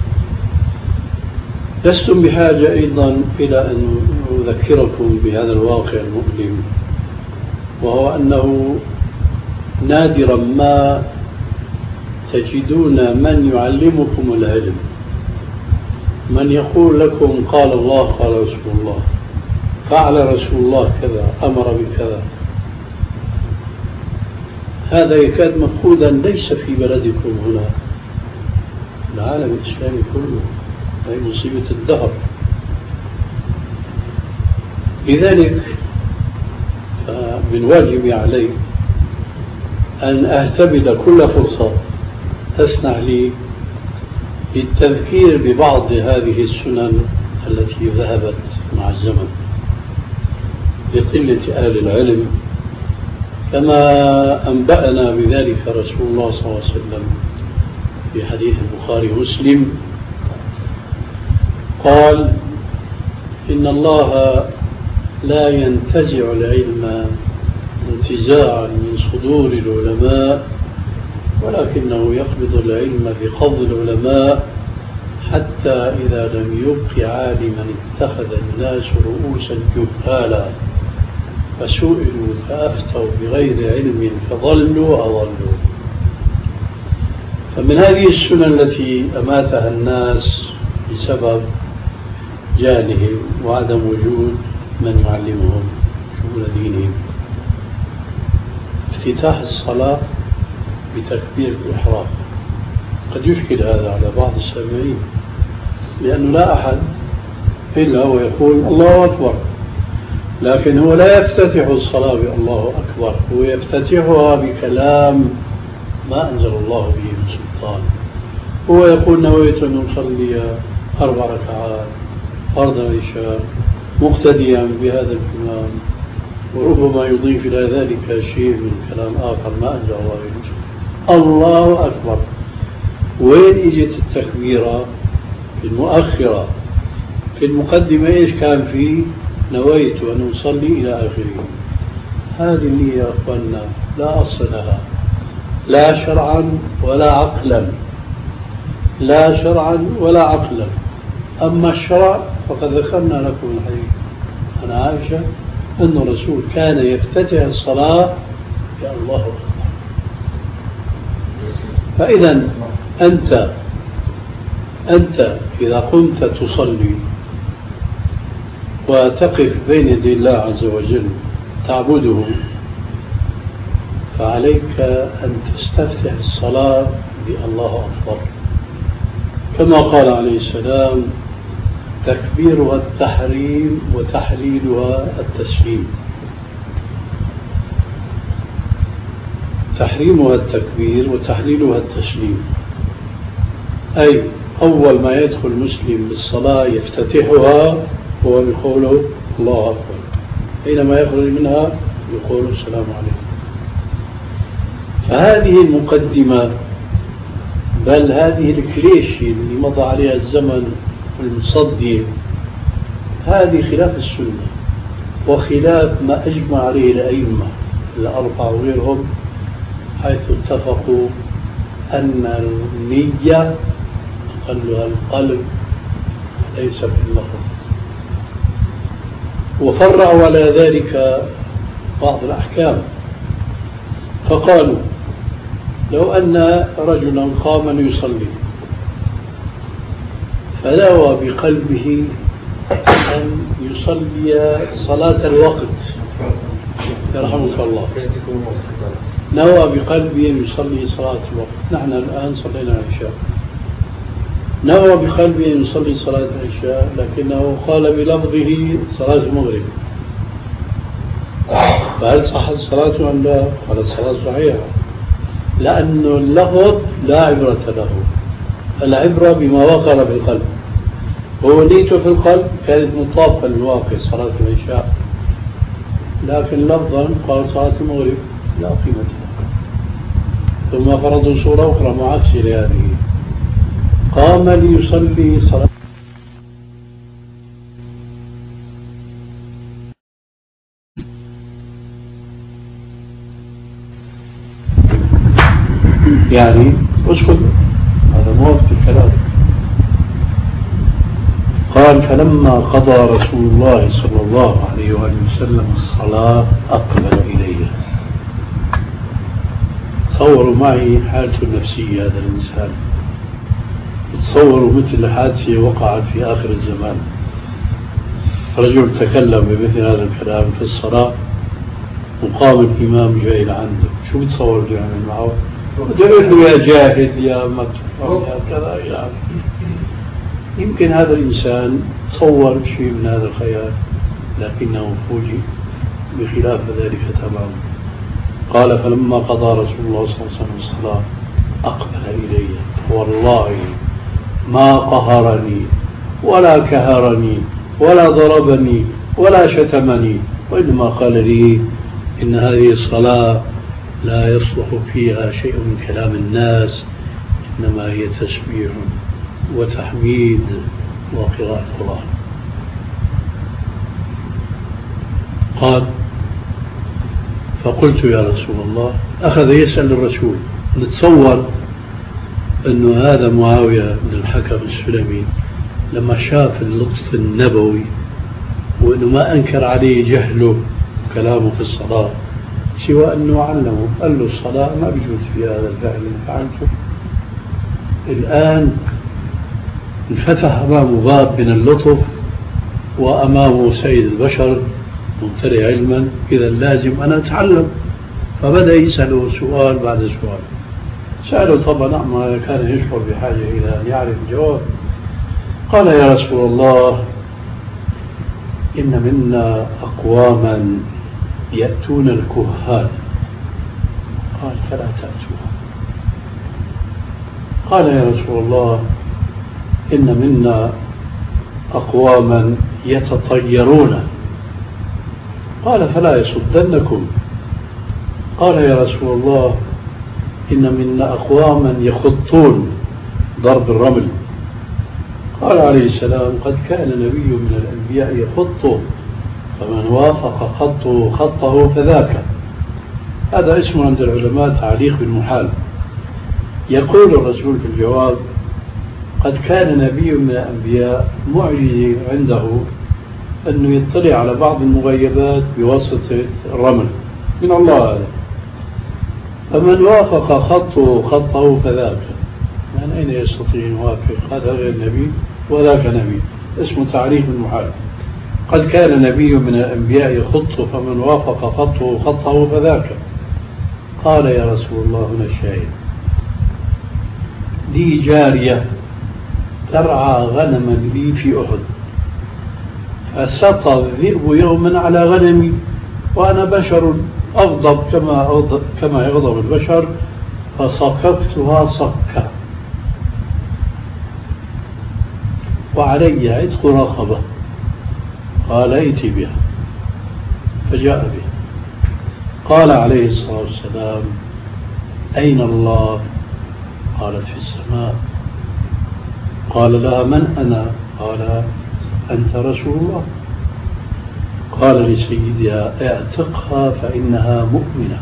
لستم بحاجة أيضا إلى أن أذكركم بهذا الواقع المؤلم، وهو أنه نادرا ما تجدون من يعلمكم العلم، من يقول لكم قال الله قال رسول الله، فعل رسول الله كذا، أمر بكذا. هذا يكاد مفقودا ليس في بلدكم هنا، العالم الإسلامي كله، هذه مصيبة الدهر. لذلك من واجبي علي أن أهتبد كل فرصة تسنح لي للتذكير ببعض هذه السنن التي ذهبت مع الزمن لقلة أهل العلم، كما أنبأنا بذلك رسول الله صلى الله عليه وسلم في حديث البخاري ومسلم قال: إن الله لا ينتزع العلم انتزاعا من صدور العلماء، ولكنه يقبض العلم بقبض العلماء حتى إذا لم يبق عالما اتخذ الناس رؤوسا جهالا فسئلوا فأفتوا بغير علم فضلوا أضلوا. فمن هذه السنن التي أماتها الناس بسبب جهلهم وعدم وجود من يعلمهم شؤون دينهم افتتاح الصلاة بتكبير الإحرام. قد يشكل هذا على بعض السامعين، لأنه لا أحد إلا هو يقول الله أكبر، لكن هو لا يفتتح الصلاة بالله أكبر، هو يفتتحها بكلام ما أنزل الله به من سلطان. هو يقول نويت أن أصلي أربع ركعات فرض العشاء مقتديا بهذا الإمام، وربما يضيف إلى ذلك شيء من كلام آخر ما أنزل الله به من سلطان. الله أكبر. وين إجت التكبيرة؟ في المؤخرة. في المقدمة إيش كان فيه؟ نويت أن أصلي إلى آخره. هذه النية يا أخوانا لا أصل لها، لا شرعا ولا عقلا، لا شرعا ولا عقلا. أما الشرع فقد ذكرنا لكم الحديث عن عائشة أن الرسول كان يفتتح الصلاة يا الله أكبر. فإذا أنت أنت إذا قمت تصلي وتقف بين يدي الله عز وجل تعبده، فعليك أن تستفتح الصلاة بالله أكبر، كما قال عليه السلام تكبيرها التحريم وتحليلها التسليم. تحريمها التكبير وتحليلها التسليم، أي أول ما يدخل المسلم بالصلاة يفتتحها هو بقوله الله أكبر، حينما يخرج منها يقول السلام عليكم. فهذه المقدمة، بل هذه الكليشة اللي مضى عليها الزمن المصدي، هذه خلاف السنة وخلاف ما أجمع عليه الأئمة الأربعة وغيرهم، حيث اتفقوا أن النية أقلها القلب ليس في اللفظ. وفرعوا على ذلك بعض الأحكام، فقالوا لو أن رجلا قام يصلي فنوى بقلبه أن يصلي صلاة الوقت، يرحمك الله، نوى بقلبه أن يصلي صلاة الوقت، نحن الآن صلينا العشاء، نوى بقلبه أن يصلي صلاة العشاء لكنه قال بلفظه صلاة المغرب، فهل صحت صلاته أم لا؟ قال الصلاة صحيحة، لأن اللفظ لا عبرة له، العبرة بما وقر بالقلب. هو نيته في القلب كانت مطابقة للواقع صلاة العشاء، لكن لفظا قال صلاة المغرب لا قيمة لها. ثم فرضوا صورة أخرى معاكسة لهذه، قام ليصلي صلاة يعني اسكت، هذا مو وقت الكلام. قال فلما قضى رسول الله صلى الله عليه وآله وسلم الصلاة أقبل إليها. تصوروا معي حالته النفسية هذا الإنسان، تصوروا مثل حادثة وقعت في آخر الزمان، رجل تكلم بمثل هذا الكلام في الصلاة وقام الإمام جاي لعنده، شو بتصور يعمل معه؟ يقول له يا جاهد يا مكتوب يا كذا يعني. يمكن هذا الإنسان تصور شيء من هذا الخيال، لكنه فوجئ بخلاف ذلك تماما. قال فلما قضى رسول الله صلى الله عليه وسلم الصلاة أقبل إلي، والله ما قهرني ولا كهرني ولا ضربني ولا شتمني، وإنما قال لي إن هذه الصلاة لا يصلح فيها شيء من كلام الناس، إنما هي تسبيح وتحميد وقراءة القرآن. قال فقلت يا رسول الله، أخذ يسأل الرسول، نتصور أنه هذا معاوية بن الحكم السلمي لما شاف اللطف النبوي وأنه ما أنكر عليه جهله كلامه في الصلاة سوى أنه علمه قال له الصلاة ما بيجوز في هذا الفعل اللي فعلته. الآن انفتح أمامه باب من اللطف وأمامه سيد البشر ممتلئ علما، إذا لازم أنا أتعلم. فبدأ يسأله سؤال بعد سؤال، سأله طبعا ما كان يشعر بحاجة إلى أن يعرف الجواب. قال يا رسول الله إن منا أقواما يأتون الكهان. قال فلا تأتوها. قال يا رسول الله إن منا أقواما يتطيرون. قال فلا يصدنكم. قال يا رسول الله إن منا أقواما يخطون ضرب الرمل. قال عليه السلام قد كان نبي من الأنبياء يخط فمن وافق خطه خطه فذاك. هذا اسمه عند العلماء تعليق بالمحال. يقول الرسول في الجواب قد كان نبي من الأنبياء معجز عنده أنه يطلع على بعض المغيبات بواسطة الرمل من الله هذا، فمن وافق خطه خطه فذاك. من أين يستطيع أن يوافق؟ هذا غير نبي وذاك نبي، اسمه تعريف المحال. قد كان نبي من الأنبياء يخط فمن وافق خطه خطه فذاك. قال يا رسول الله هنا الشاهد، لي جارية ترعى غنما لي في أحد، فسقى الذئب يوما على غنمي وأنا بشر أغضب كما أغضب كما يغضب البشر، فصكفتها صكا وعلي عتق رقبة. قال ائت بها، فجاء بها. قال عليه الصلاة والسلام أين الله؟ قالت في السماء. قال لها من أنا؟ قال أنت رسول الله. قال لسيدها اعتقها فإنها مؤمنة.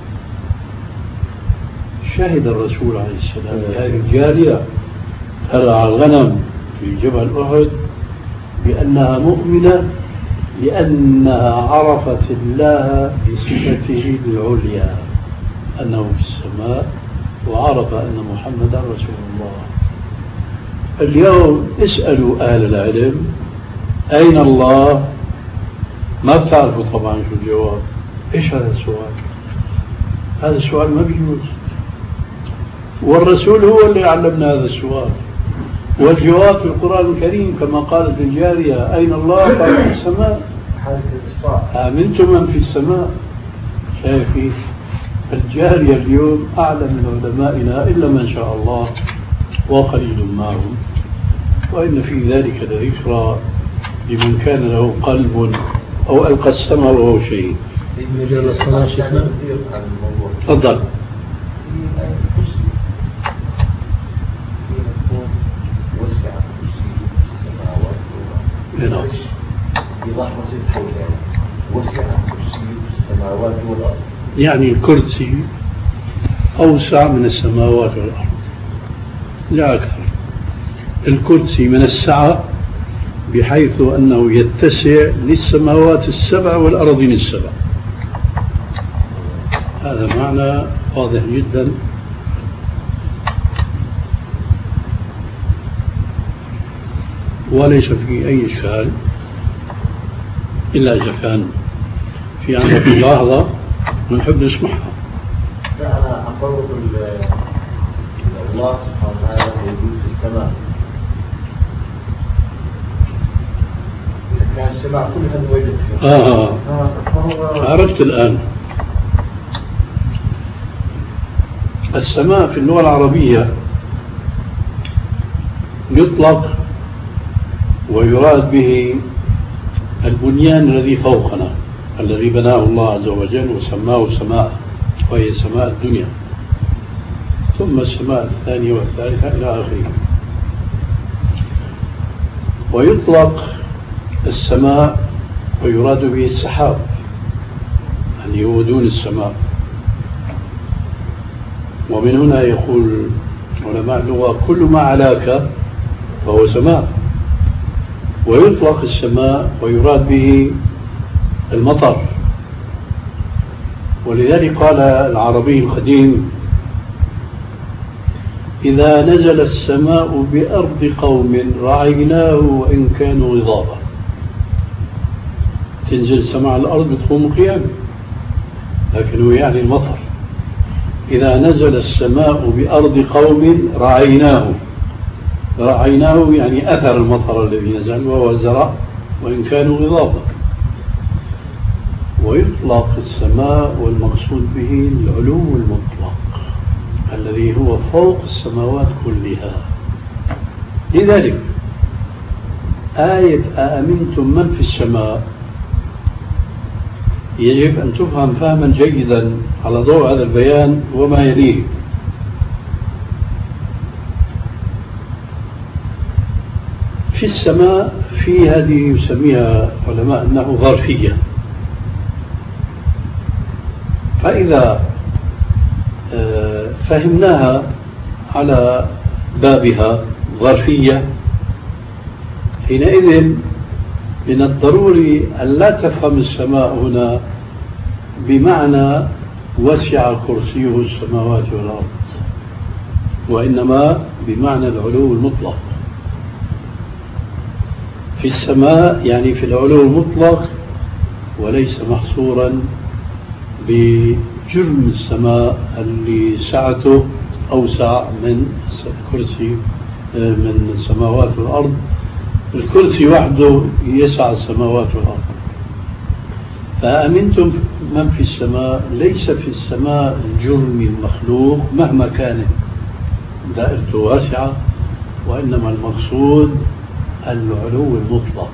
شهد الرسول عليه السلام هذه الجارية ترعى الغنم في جبل أحد بأنها مؤمنة لأنها عرفت الله بصفته العليا أنه في السماء، وعرف أن محمدا رسول الله. اليوم اسألوا أهل العلم أين الله؟ ما بتعرفوا طبعا شو الجواب. إيش هذا السؤال؟ هذا السؤال ما بيجوز، والرسول هو اللي علمنا هذا السؤال. والجواب في القرآن الكريم كما قالت الجارية أين الله؟ قال في السماء. آمنتم من في السماء. شايفين الجارية اليوم أعلم من علمائنا إلا من شاء الله وقليل معهم، وإن في ذلك لذكرى لمن كان له قلب أو ألقى السمع وهو شهيد. مجال الصلاة شيخنا. تفضل. في لحظة الحولان وسع كرسي السماوات والأرض، يعني الكرسي أوسع من السماوات والأرض لا أكثر. الكرسي من السعة بحيث أنه يتسع للسماوات السبع والأرضين السبع. هذا معنى واضح جدا. وليس فيه أي إشكال إلا إذا كان في عندك ملاحظة نحب نسمعها. لا أنا أفرض الله سبحانه وتعالى موجود في السماء، كان السماء كلها موجودة في السماء. آه عرفت الآن. السماء في اللغة العربية يطلق ويراد به البنيان الذي فوقنا الذي بناه الله عز وجل وسماه سماء، وهي سماء الدنيا، ثم السماء الثانية والثالثة إلى آخره. ويطلق السماء ويراد به السحاب، يعني هو دون السماء. ومن هنا يقول علماء اللغة كل ما علاك فهو سماء. ويطلق السماء ويراد به المطر، ولذلك قال العربي القديم: إذا نزل السماء بأرض قوم رعيناه وإن كانوا غضابا. تنزل السماء على الأرض بتقوم قيامة، لكنه يعني المطر. إذا نزل السماء بأرض قوم رعيناه، رعيناه يعني أثر المطر الذي نزل وهو الزرع وإن كانوا غضابا. ويطلق السماء والمقصود به العلو المطلق الذي هو فوق السماوات كلها. لذلك آية أأمنتم من في السماء يجب أن تفهم فهما جيدا على ضوء هذا البيان وما يليه. في السماء في هذه يسميها علماء أنه ظرفية. فإذا فهمناها على بابها ظرفية، حينئذ من الضروري أن لا تفهم السماء هنا بمعنى وسع كرسيه السماوات والأرض، وإنما بمعنى العلو المطلق. في السماء يعني في العلو المطلق، وليس محصورا بجرم السماء اللي سعته أوسع من كرسي من السماوات والأرض. الكرسي وحده يسع السماوات والأرض. فأمنتم من في السماء، ليس في السماء الجرم المخلوق مهما كانت دائرته واسعة، وإنما المقصود العلو المطلق.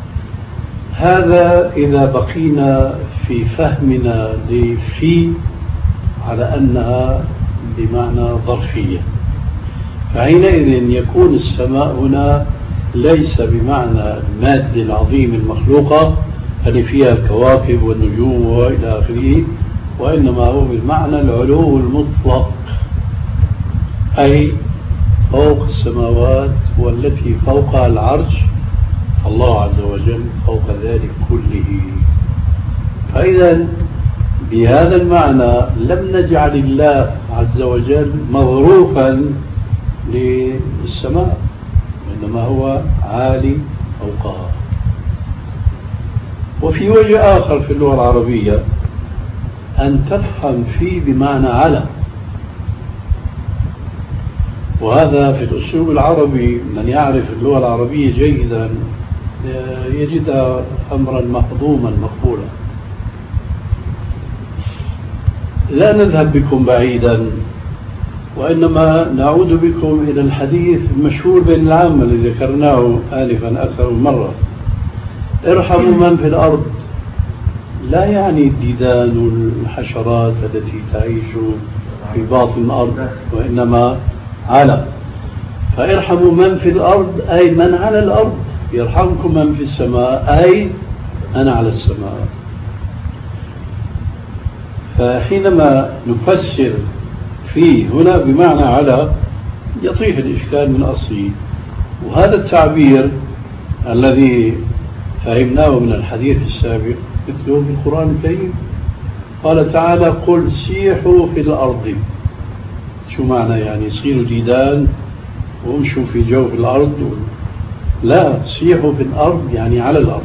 هذا إذا بقينا في فهمنا لفي على أنها بمعنى ظرفية، فحينئذ يكون السماء هنا ليس بمعنى المادة العظيمة المخلوقة اللي فيها الكواكب والنجوم وإلى آخره، وإنما هو بالمعنى العلو المطلق، أي فوق السماوات والتي فوقها العرش، الله عز وجل فوق ذلك كله. فإذا بهذا المعنى لم نجعل الله عز وجل مظروفا للسماء، وإنما هو عالي فوقها. وفي وجه آخر في اللغة العربية أن تفهم فيه بمعنى على، وهذا في الأسلوب العربي من يعرف اللغة العربية جيدا يجد أمرا مهضوما مقبولا. لا نذهب بكم بعيدا، وإنما نعود بكم إلى الحديث المشهور بين العامة الذي ذكرناه آنفا أكثر من مرة: ارحموا من في الأرض. لا يعني الديدان والحشرات التي تعيش في باطن الأرض، وإنما على. فارحموا من في الأرض أي من على الأرض، يرحمكم من في السماء أي أنا على السماء. فحينما نفسر فيه هنا بمعنى على يطيح الإشكال من أصله. وهذا التعبير الذي فهمناه من الحديث السابق مثله في القرآن الكريم. قال تعالى: قل سيحوا في الأرض. شو معنى يعني صيروا ديدان وامشوا في جوف الأرض؟ لا، سيحوا في الأرض يعني على الأرض.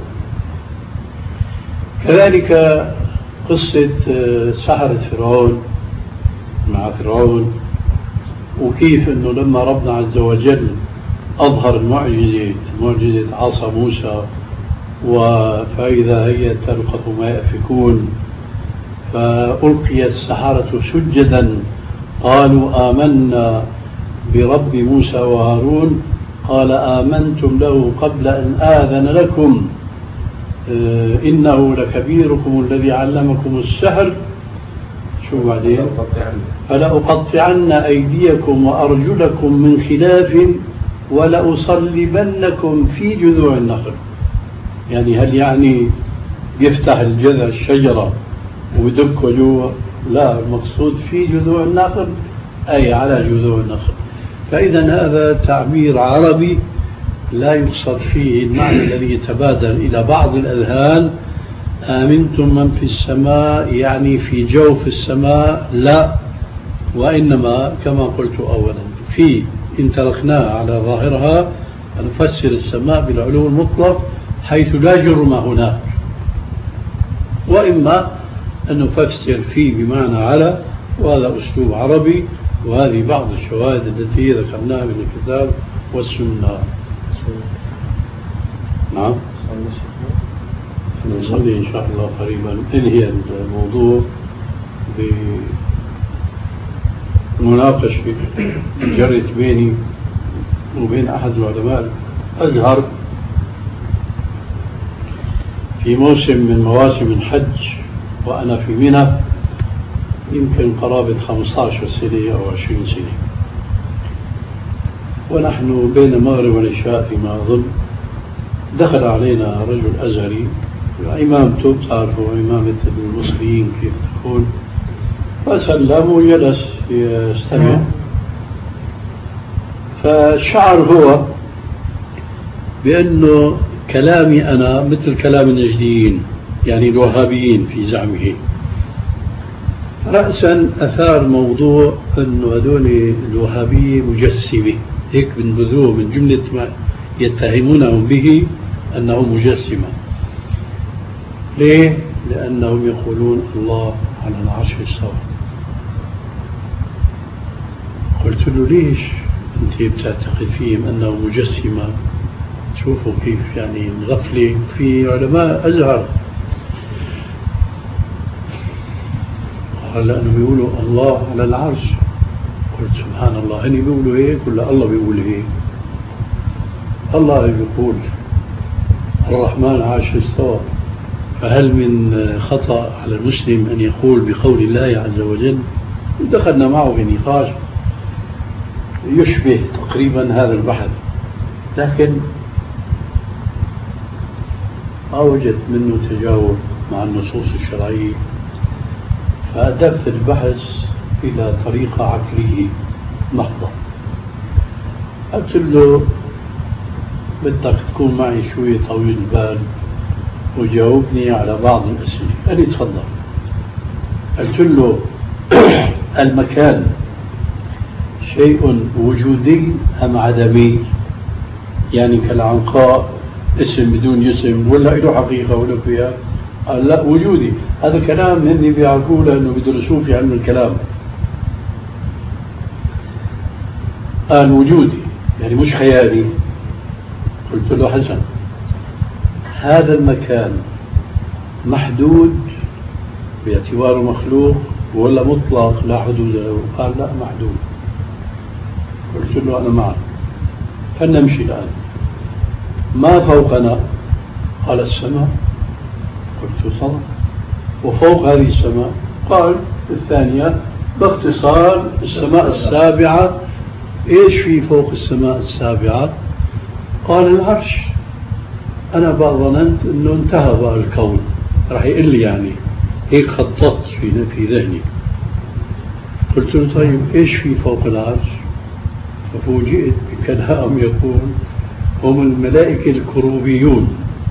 كذلك قصة سحرة فرعون مع فرعون، وكيف أنه لما ربنا عز وجل أظهر المعجزة معجزة عصا موسى فإذا هي تلقف ما يأفكون، فألقي السحرة سجدا قالوا آمنا برب موسى وهارون. قال آمنتم له قبل أن آذن لكم إنه لكبيركم الذي علمكم السحر. شو بعدين؟ فلأقطعن أيديكم وأرجلكم من خلاف ولأصلبنكم في جذوع النخل. يعني هل يعني يفتح الجذع الشجرة ويدك جوا؟ لا، المقصود في جذوع النخل أي على جذوع النخل. فإذا هذا تعبير عربي لا يقصد فيه المعنى الذي يتبادل إلى بعض الأذهان آمنتم من في السماء يعني في جوف السماء؟ لا، وإنما كما قلت أولا في إن تركناها على ظاهرها نفسر السماء بالعلو المطلق حيث لا جرم هناك، وإما أن نفسر فيه بمعنى على، وهذا أسلوب عربي، وهذه بعض الشواهد التي ذكرناها من الكتاب والسنة. نعم، نصلي إن شاء الله قريبا. انهي الموضوع بمناقشة جرت بيني وبين أحد العلماء الأزهر في موسم من مواسم الحج، وأنا في منى يمكن قرابة خمسة عشر سنة أو عشرين سنة، ونحن بين المغرب والعشاء فيما أظن دخل علينا رجل أزهري، إمامته تعرفوا إمامة المصريين كيف تكون، فسلم وجلس يستمع. فشعر هو بأنه كلامي أنا مثل كلام النجديين، يعني الوهابيين في زعمه. رأسا أثار موضوع أنه هذول الوهابية مجسمة، هيك بنبذوه من جملة ما يتهمونهم به أنه مجسمة. ليه؟ لأنهم يقولون الله على العرش استوى. قلت له ليش أنت بتعتقد فيهم أنه مجسمة؟ شوفوا كيف يعني الغفلة في علماء أزهر. قال لأنه بيقولوا الله على العرش. قلت سبحان الله، هني بيقولوا هيك ولا الله بيقول هيك؟ الله بيقول الرحمن عرش استوى، فهل من خطأ على المسلم أن يقول بقول الله عز وجل؟ دخلنا معه في نقاش يشبه تقريبا هذا البحث، لكن ما وجدت منه تجاوب مع النصوص الشرعية، فأدبت البحث إلى طريقة عقلية محضة. قلت له بدك تكون معي شوية طويل البال وجاوبني على بعض الأسئلة. قال لي تفضل. قلت له المكان شيء وجودي أم عدمي؟ يعني كالعنقاء اسم بدون جسم، ولا له حقيقة ولا فيها؟ قال لا وجودي. هذا كلام هني بيعرفوه لأنه بيدرسوه في علم الكلام. قال وجودي يعني مش خيالي. قلت له حسن، هذا المكان محدود باعتباره مخلوق ولا مطلق لا حدود له؟ قال لا محدود. قلت له أنا معك، فلنمشي الآن. ما فوقنا؟ قال السماء. قلت صدق. وفوق هذه السماء؟ قال الثانية باختصار السماء السابعة. إيش في فوق السماء السابعة؟ قال العرش. أنا بقى ظننت أنه انتهى بقى الكون، راح يقول لي يعني هيك خططت في في ذهني. قلت له طيب إيش في فوق العرش؟ ففوجئت بكلام يقول هم الملائكة الكروبيون.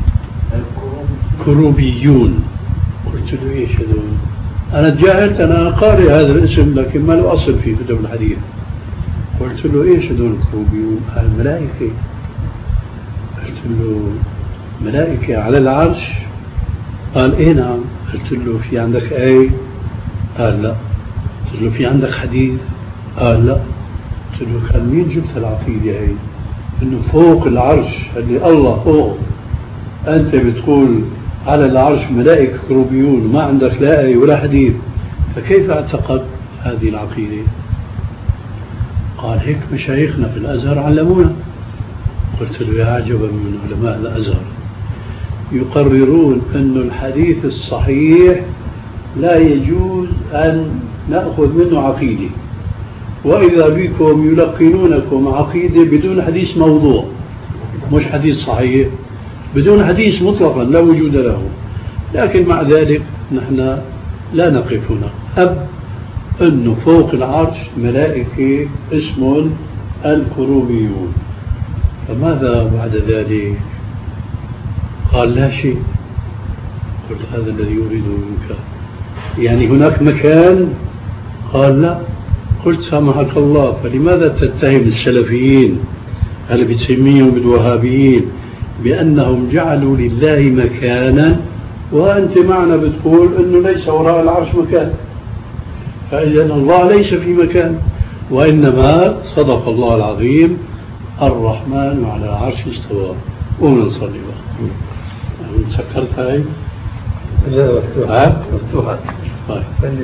كروبيون. قلت له إيش هذول؟ أنا تجاهلت، أنا قارئ هذا الاسم لكن ما له أصل في كتب الحديث. قلت له إيش هذول الكروبيون؟ قال الملائكة. قلت له ملائكة على العرش؟ قال إيه نعم. قلت له في عندك آية؟ قال لا. قلت له في عندك حديث؟ قال لا. قلت له كان مين جبت العقيدة هاي إنه فوق العرش اللي الله فوق أنت بتقول على العرش ملائكة كروبيون وما عندك لا آية ولا حديث، فكيف اعتقد هذه العقيدة؟ قال هيك مشايخنا في الأزهر علمونا. قلت له يا عجبا من علماء الأزهر يقررون أن الحديث الصحيح لا يجوز أن نأخذ منه عقيدة، وإذا بكم يلقنونكم عقيدة بدون حديث موضوع، مش حديث صحيح، بدون حديث مطلقا لا وجود له. لكن مع ذلك نحن لا نقف هنا. أب أنه فوق العرش ملائكة اسم الكروبيون. فماذا بعد ذلك؟ قال لا شيء. قلت هذا الذي يريده منك، يعني هناك مكان؟ قال لا. قلت سامحك الله، فلماذا تتهم السلفيين اللي بتسميهم الوهابيين بأنهم جعلوا لله مكانا وأنت معنا بتقول أنه ليس وراء العرش مكان؟ فإذا الله ليس في مكان، وإنما صدق الله العظيم الرحمن على العرش استوى. ونصلي بقى. يعني سكرت هاي؟ لا مفتوحة مفتوحة. طيب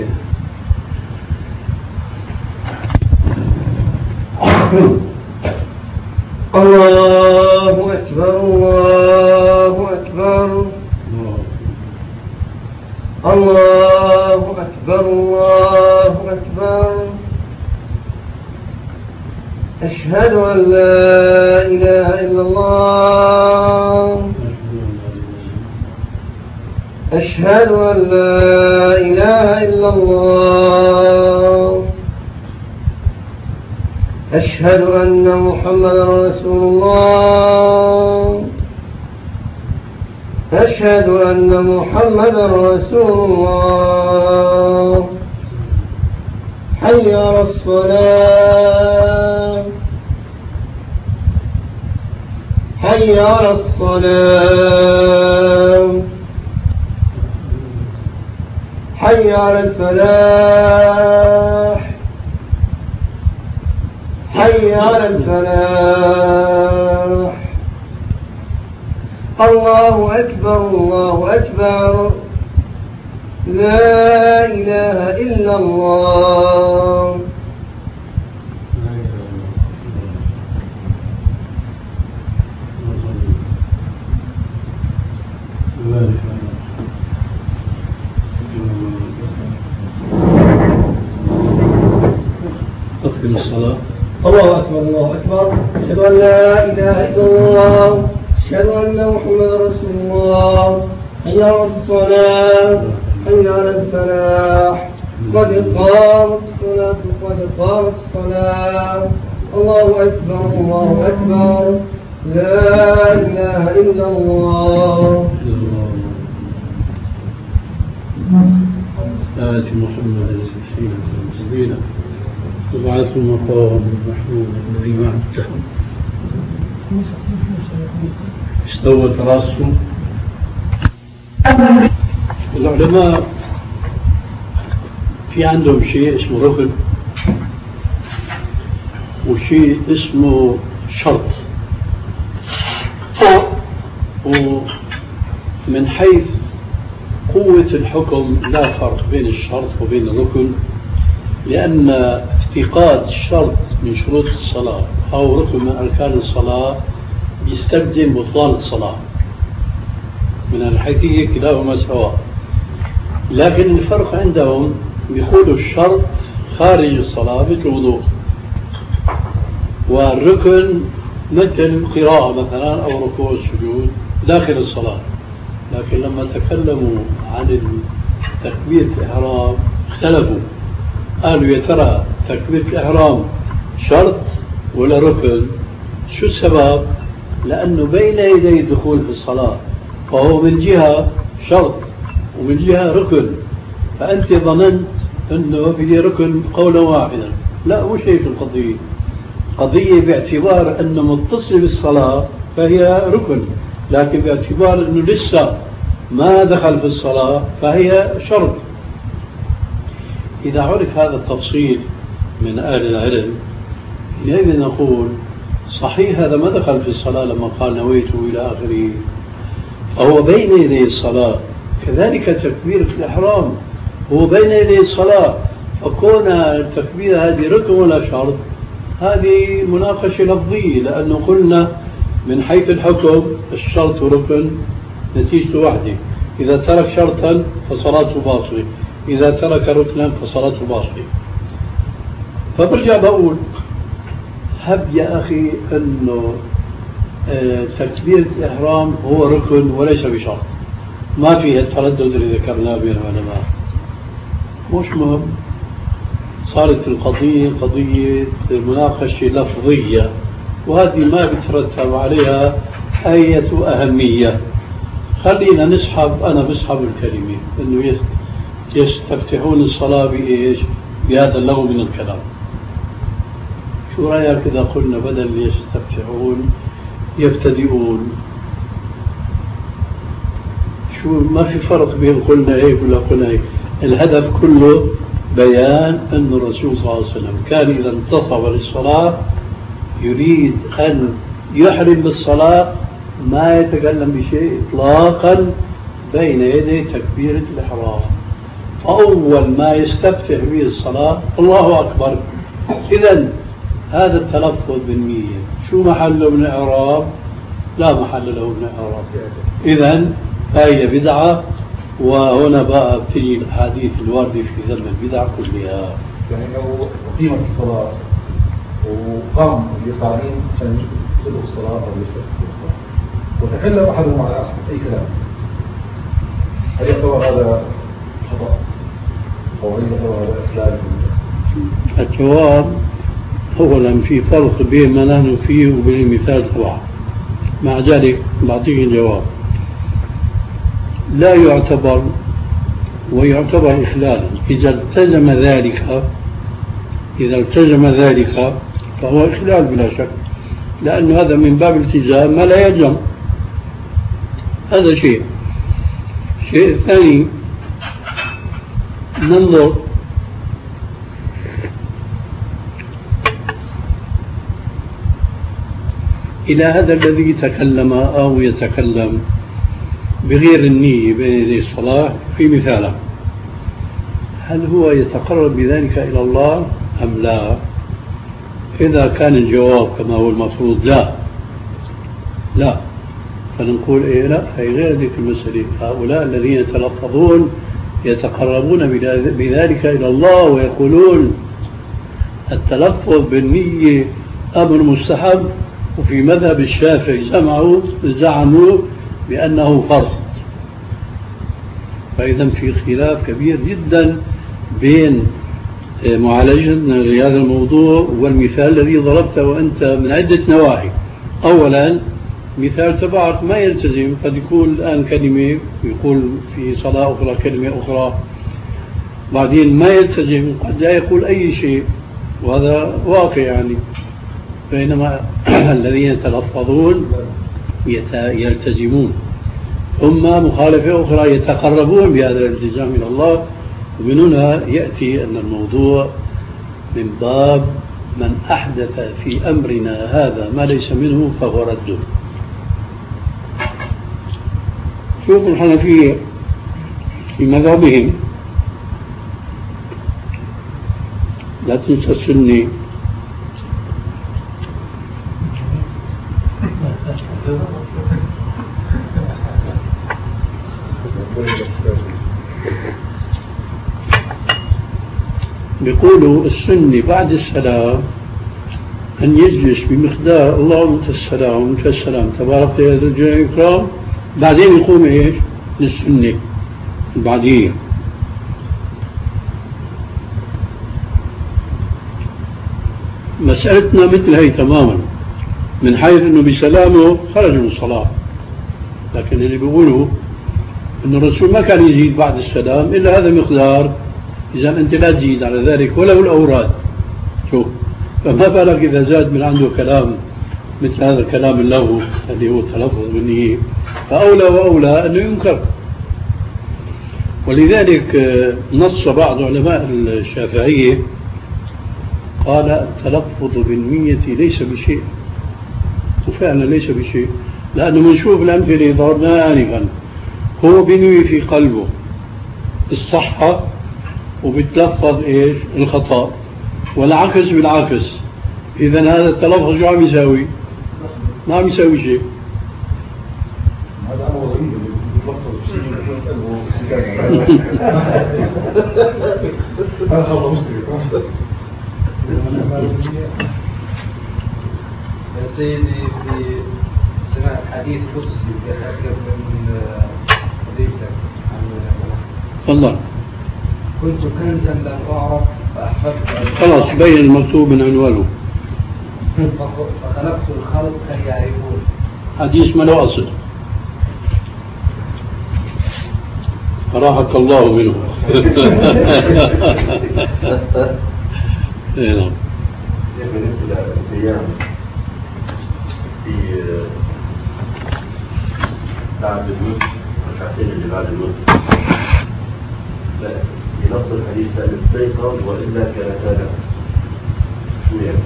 الله أكبر الله أكبر الله أكبر الله أكبر. أشهد أن لا إله إلا الله أشهد أن لا إله إلا الله أشهد أن محمدا رسول الله أشهد أن محمدا رسول الله. حي على الصلاة حي على الصلاة حي على الفلاح حي على الفلاح. الله أكبر الله أكبر. لا إله إلا الله. أقم الصلاة. الله أكبر الله أكبر. أشهد أن لا إله إلا الله أشهد أن محمدا رسول الله. حي على الصلاة حي على الفلاح قد قامت الصلاة قد قامت الصلاة. الله أكبر الله أكبر. لا إله إلا الله. آت محمد السكينة وابعث المقام المحمود الذي وعدته. استوت راسه. العلماء في عندهم شيء اسمه ركن وشيء اسمه شرط، ومن حيث قوة الحكم لا فرق بين الشرط وبين الركن، لأن افتقاد الشرط من شروط الصلاة أو ركن من أركان الصلاة يستخدم بطلان الصلاة. من الحيثية كلاهما سواء، لكن الفرق عندهم بيقولوا الشرط خارج الصلاة مثل الوضوء، والركن مثل قراءة مثلا أو ركوع السجود داخل الصلاة. لكن لما تكلموا عن تكبيرة الإحرام اختلفوا، قالوا يا ترى تكبيرة الإحرام شرط ولا ركن؟ شو السبب؟ لأنه بين يدي الدخول في الصلاة، فهو من جهة شرط ومن جهة ركن، فأنت ظننت أنه في ركن قولا واحدا. لا، مش هيك القضية. قضية باعتبار أنه متصل بالصلاة فهي ركن، لكن باعتبار أنه لسه ما دخل في الصلاة فهي شرط. إذا عرف هذا التفصيل من أهل العلم حينئذ نقول صحيح هذا ما دخل في الصلاة لما قال نويت إلى آخره، فهو بين يدي الصلاة. كذلك تكبيرة الإحرام هو بين يدي الصلاة، فكون التكبير هذه ركن ولا شرط هذه مناقشة لفظية، لأنه قلنا من حيث الحكم الشرط ركن نتيجة واحدة، إذا ترك شرطا فصلاته باطلة، إذا ترك ركنا فصلاته باطلة. فبرجع بقول هب يا أخي أنه تكبيرة الإحرام هو ركن وليس بشرط، ما فيه التردد اللي ذكرناه بين العلماء، مش مهم. صارت القضية قضية مناقشة لفظية، وهذه ما بترتب عليها أي أهمية. خلينا نسحب، أنا بسحب الكلمة إنه يستفتحون الصلاة بإيش؟ بهذا اللغو من الكلام. شو رأيك إذا قلنا بدل يستفتحون يبتدئون؟ شو ما في فرق بين قلنا هيك ولا قلنا هيك. الهدف كله بيان أن الرسول صلى الله عليه وسلم كان إذا انتصب للصلاة يريد أن يحرم بالصلاة ما يتكلم بشيء إطلاقا بين يدي تكبيرة الإحرام. فأول ما يستفتح به الصلاة الله أكبر. إذا هذا التلفظ بالنية شو محله من الإعراب؟ لا محل له من الإعراب. إذا هي بدعة. وهنا بقى بتجي الأحاديث الواردة في ذم البدع كلها. يعني لو أقيمت الصلاة وقام الإقامين عشان يدخل الصلاة أو يستفتح الصلاة وتكلم أحدهم على أحد أي كلام، هل يعتبر هذا خطأ أو هل يعتبر هذا إخلال؟ الجواب أولا في فرق بين ما نحن فيه وبين المثال طبعا. مع ذلك بعطيه الجواب. لا يعتبر ويعتبر إخلالا إذا التزم ذلك. إذا التزم ذلك فهو إخلال بلا شك، لأن هذا من باب التزام ما لا يلزم. هذا شيء. الشيء الثاني ننظر إلى هذا الذي تكلم أو يتكلم بغير النية بين يدي الصلاة في مثاله، هل هو يتقرب بذلك إلى الله أم لا؟ إذا كان الجواب كما هو المفروض لا لا فنقول إيه لا، هي غير ذلك المسألة. هؤلاء الذين يتلفظون يتقربون بذلك إلى الله ويقولون التلفظ بالنية أمر مستحب، وفي مذهب الشافعي زعموا زعموا بأنه فرض. فإذا في خلاف كبير جدا بين معالجتنا لهذا الموضوع والمثال الذي ضربته أنت من عدة نواحي. أولا مثال تبعك ما يلتزم، قد يقول الآن كلمة يقول في صلاة أخرى كلمة أخرى، بعدين ما يلتزم قد لا يقول أي شيء، وهذا واقع يعني. بينما الذين يتلفظون يلتزمون، ثم مخالفة أخرى يتقربون بهذا الالتزام إلى الله. ومن هنا يأتي أن الموضوع من باب من أحدث في أمرنا هذا ما ليس منه فهو رد. شوف الحنفية في مذهبهم لا تنسى السني بيقولوا السني بعد السلام أن يجلس بمقدار اللهم أنت السلام وأنت السلام تبارك يا ذا الجلال والإكرام، بعدين يقوم إيش للسنة البعدية. مسألتنا مثل هي تماما، من حيث أنه بسلامه خرج من الصلاة، لكن اللي بيقولوا أن الرسول ما كان يزيد بعد السلام إلا هذا مقدار، إذا أنت لا تزيد على ذلك ولو الأوراد. شوف، فما بالك إذا زاد من عنده كلام مثل هذا الكلام اللغو اللي هو التلفظ بالنية، فأولى وأولى أنه ينكر. ولذلك نص بعض علماء الشافعية قال التلفظ بالنية ليس بشيء، وفعلا ليس بشيء، لأنه منشوف الأمثلة ضربناها آنفا، هو بنوي في قلبه الصحة وبتلفظ إيش الخطأ، والعكس بالعكس. إذا هذا التلفظ شو عم يساوي؟ ما عم يساوي شيء. هذا أمر غريب اللي بيتلفظ بشيء هذا خطأ مشترك. يا سيدي في سمعت حديث قدسي أذكر من حديثك عن تفضل. كنت كنزا لم أعرف فأحببت خلاص بين المكتوب من عنوانه فخلقت الخلق كي يعرفون. حديث ما له أصل. راحك الله منه. اي نعم. بالنسبة للقيام في بعد الموت ركعتين اللي بعد الموت في نص الحديث أن استيقظ وإلا كانتا له شو يعني؟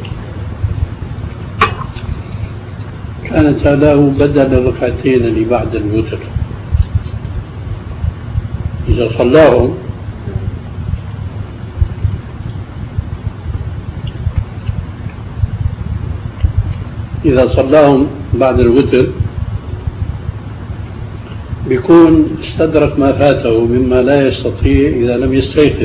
كانت له بدل الركعتين اللي بعد الوتر إذا صلاهم إذا صلاهم بعد الوتر بيكون استدرك ما فاته مما لا يستطيع إذا لم يستيقظ.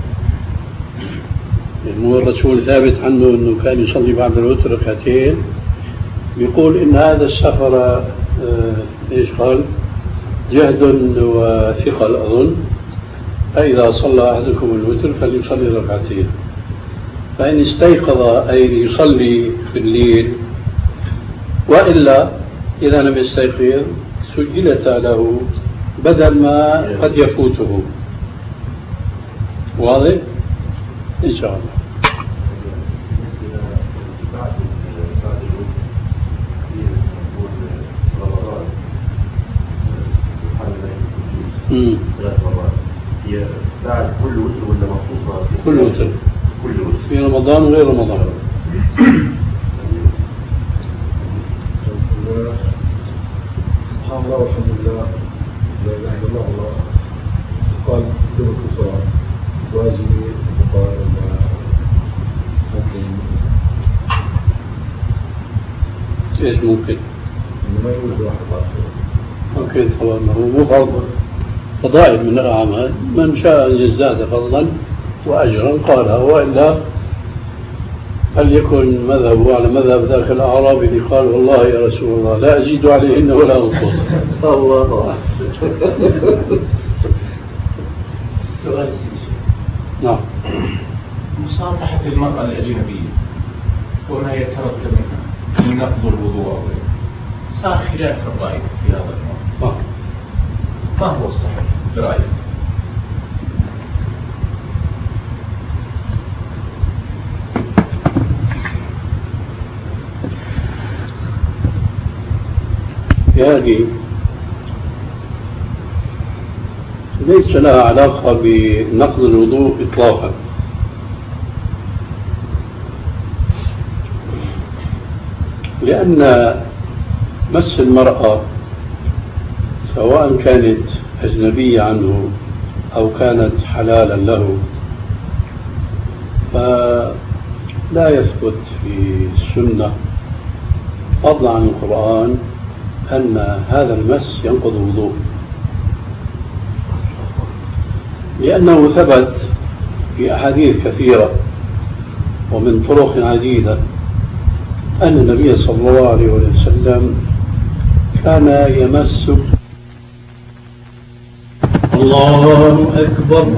يعني الرسول ثابت عنه أنه كان يصلي بعد الوتر ركعتين، بيقول إن هذا السفر إيش قال جهد وثقل أظن، فإذا صلى أحدكم الوتر فليصلي ركعتين، فإن استيقظ أي يصلي في الليل، وإلا إذا لم يستيقظ سجلت له بدل ما قد يفوته. واضح؟ إن شاء الله. ثلاث مرات هي بعد كل وتر ولا مخصوصة؟ كل وتر. كل وتر في رمضان وغير رمضان. سبحان الله والحمد لله لا اله الا الله والله قال كل الصلاه واجبي وقال ممكن ايش ممكن؟ انه ما يوجد واحد اخر. ممكن طبعا هو مو فرض، فضائل من الأعمال، من شاء أن يزداد فضلا وأجرا قالها، وإلا فليكن مذهبه على مذهب ذاك الأعرابي اللي قال والله يا رسول الله لا أزيد عليهن ولا أنقص. الله. سؤال نعم. مصافحة المرأة الأجنبية وما يترتب منها من نقض الوضوء، صار خلاف الرأي في هذا الموضوع، ما هو الصحيح برأيك؟ هذه ليس لها علاقة بنقض الوضوء إطلاقا، لأن مس المرأة سواء كانت أجنبية عنه أو كانت حلالا له فلا يثبت في السنة فضلا عن القرآن أن هذا المس ينقض الوضوء، لأنه ثبت في أحاديث كثيرة ومن طرق عديدة أن النبي صلى الله عليه وسلم كان يمس. الله أكبر.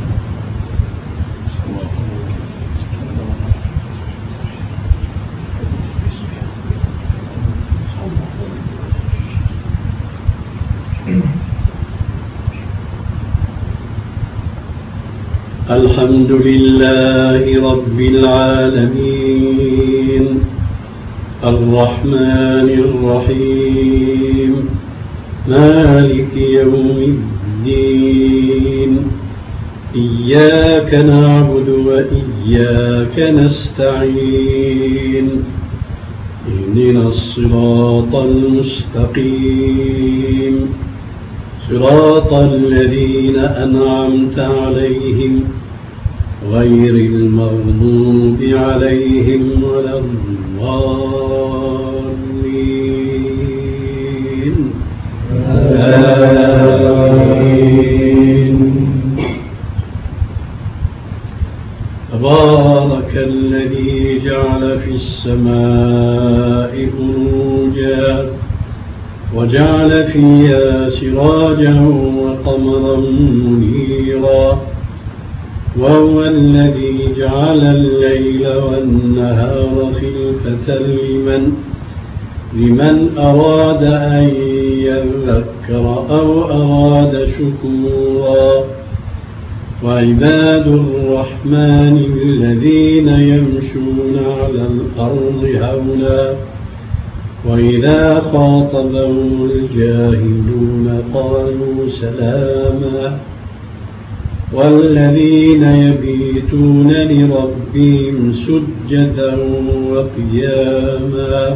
الحمد لله رب العالمين الرحمن الرحيم مالك يوم الدين إياك نعبد وإياك نستعين اهدنا الصراط المستقيم صراط الذين أنعمت عليهم غير المغضوب عليهم ولا الضالين آمين. تبارك الذي جعل في السماء بروجا وجعل فيها سراجا وقمرا منيرا وهو الذي جعل الليل والنهار خلفة لمن لمن أراد أن ليذكر أو أراد شكورا وعباد الرحمن الذين يمشون على الأرض هونا وإذا خاطبهم الجاهلون قالوا سلاما والذين يبيتون لربهم سجدا وقياما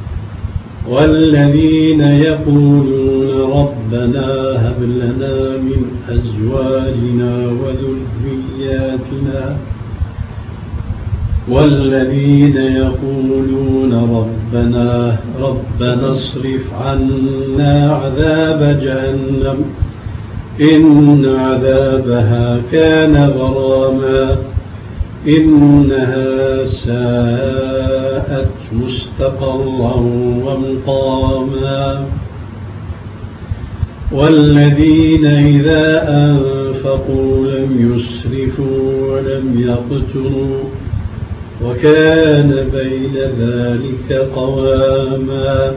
والذين يقولون ربنا هب لنا من أزواجنا وذرياتنا والذين يقولون ربنا ربنا اصرف عنا عذاب جهنم إن عذابها كان غراما إنها ساءت مستقرا ومقاما والذين إذا أنفقوا لم يسرفوا ولم يقتروا وكان بين ذلك قواما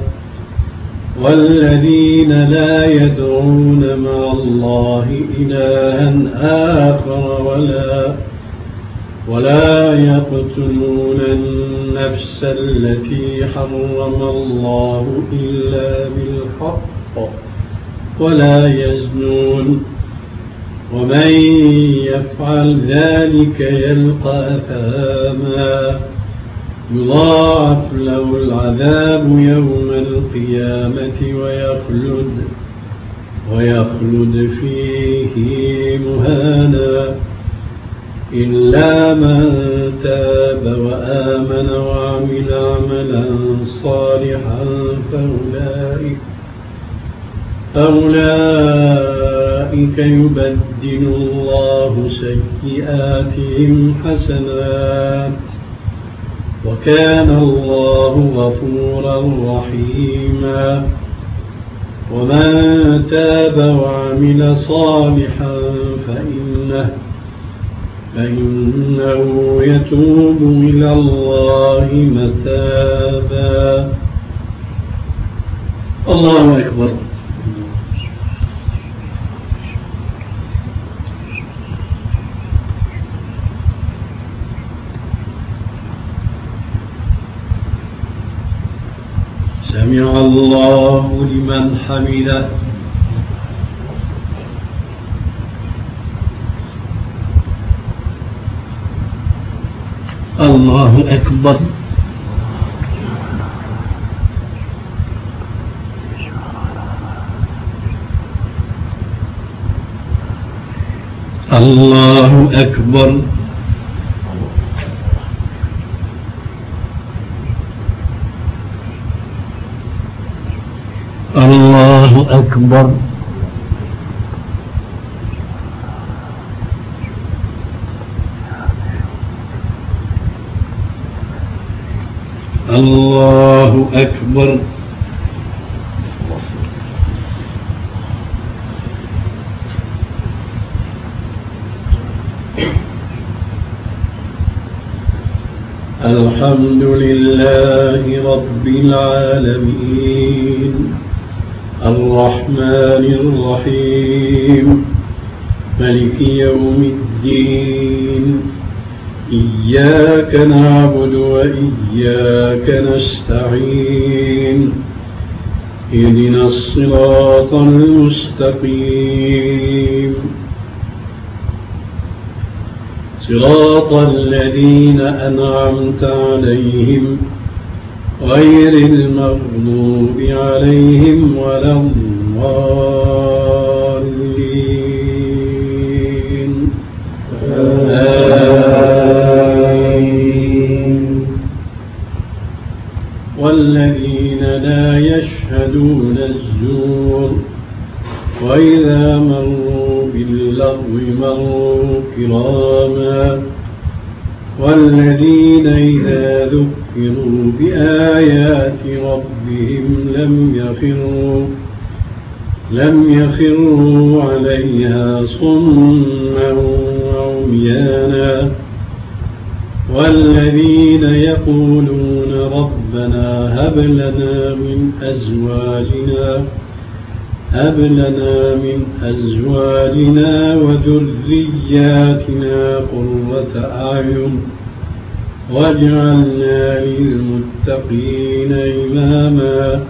والذين لا يدعون مع الله إلها آخر ولا ولا يقتلون النفس التي حرم الله إلا بالحق ولا يزنون ومن يفعل ذلك يلقى أثاما يضاعف له العذاب يوم القيامة ويخلد ويخلد فيه مهانا إلا من تاب وآمن وعمل عملا صالحا فأولئك أولئك يبدل الله سيئاتهم حسنات وكان الله غفورا رحيما ومن تاب وعمل صالحا فإنه فإنه يتوب إلى الله متابا. الله أكبر. سمع الله لمن حمده. الله أكبر. الله أكبر. الله أكبر. الله أكبر. الحمد لله رب العالمين الرحمن الرحيم مالك يوم الدين إياك نعبد وإياك نستعين اهدنا الصراط المستقيم صراط الذين أنعمت عليهم غير المغضوب عليهم ولا الضالين آمين. والذين لا يشهدون الزور وإذا مروا باللغو مروا كراما والذين إذا ذكروا بآيات ربهم لم يخروا لم يخروا عليها صما وعميانا والذين يقولون ربنا هب لنا من أزواجنا هب لنا من أزواجنا وذرياتنا قرة أعين واجعلنا للمتقين إماما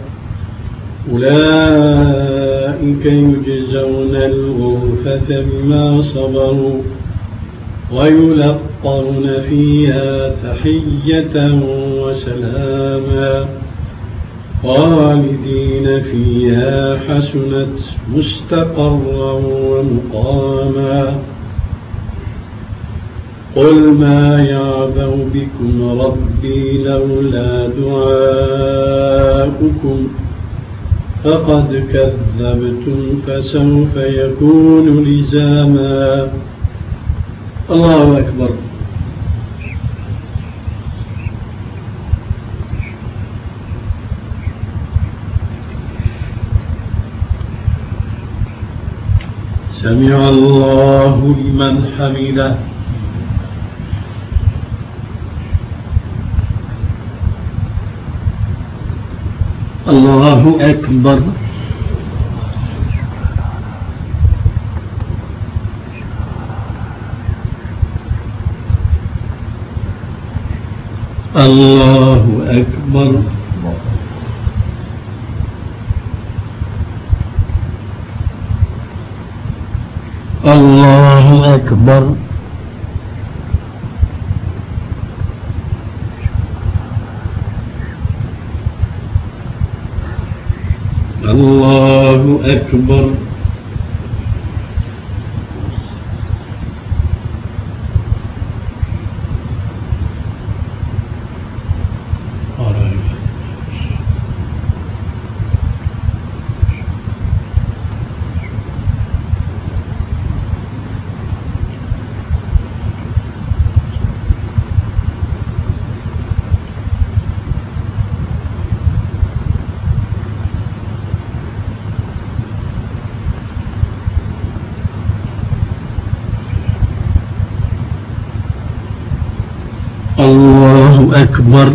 أولئك يجزون الغرفة بما صبروا ويلقون فيها تحية وسلاما خالدين فيها حسنت مستقرا ومقاما قل ما يعبأ بكم ربي لولا دعاؤكم فقد كذبتم فسوف يكون لزاما. الله أكبر. سمع الله لمن حمده. الله أكبر. الله أكبر. الله أكبر. الله أكبر. الله أكبر.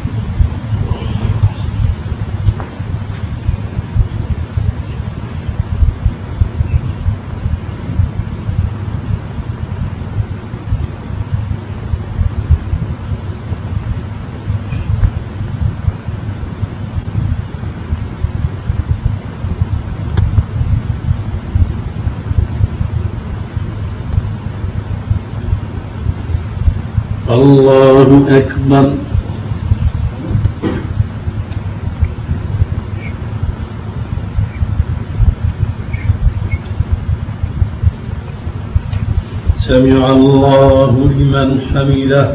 الله أكبر. سمع الله لمن حمده.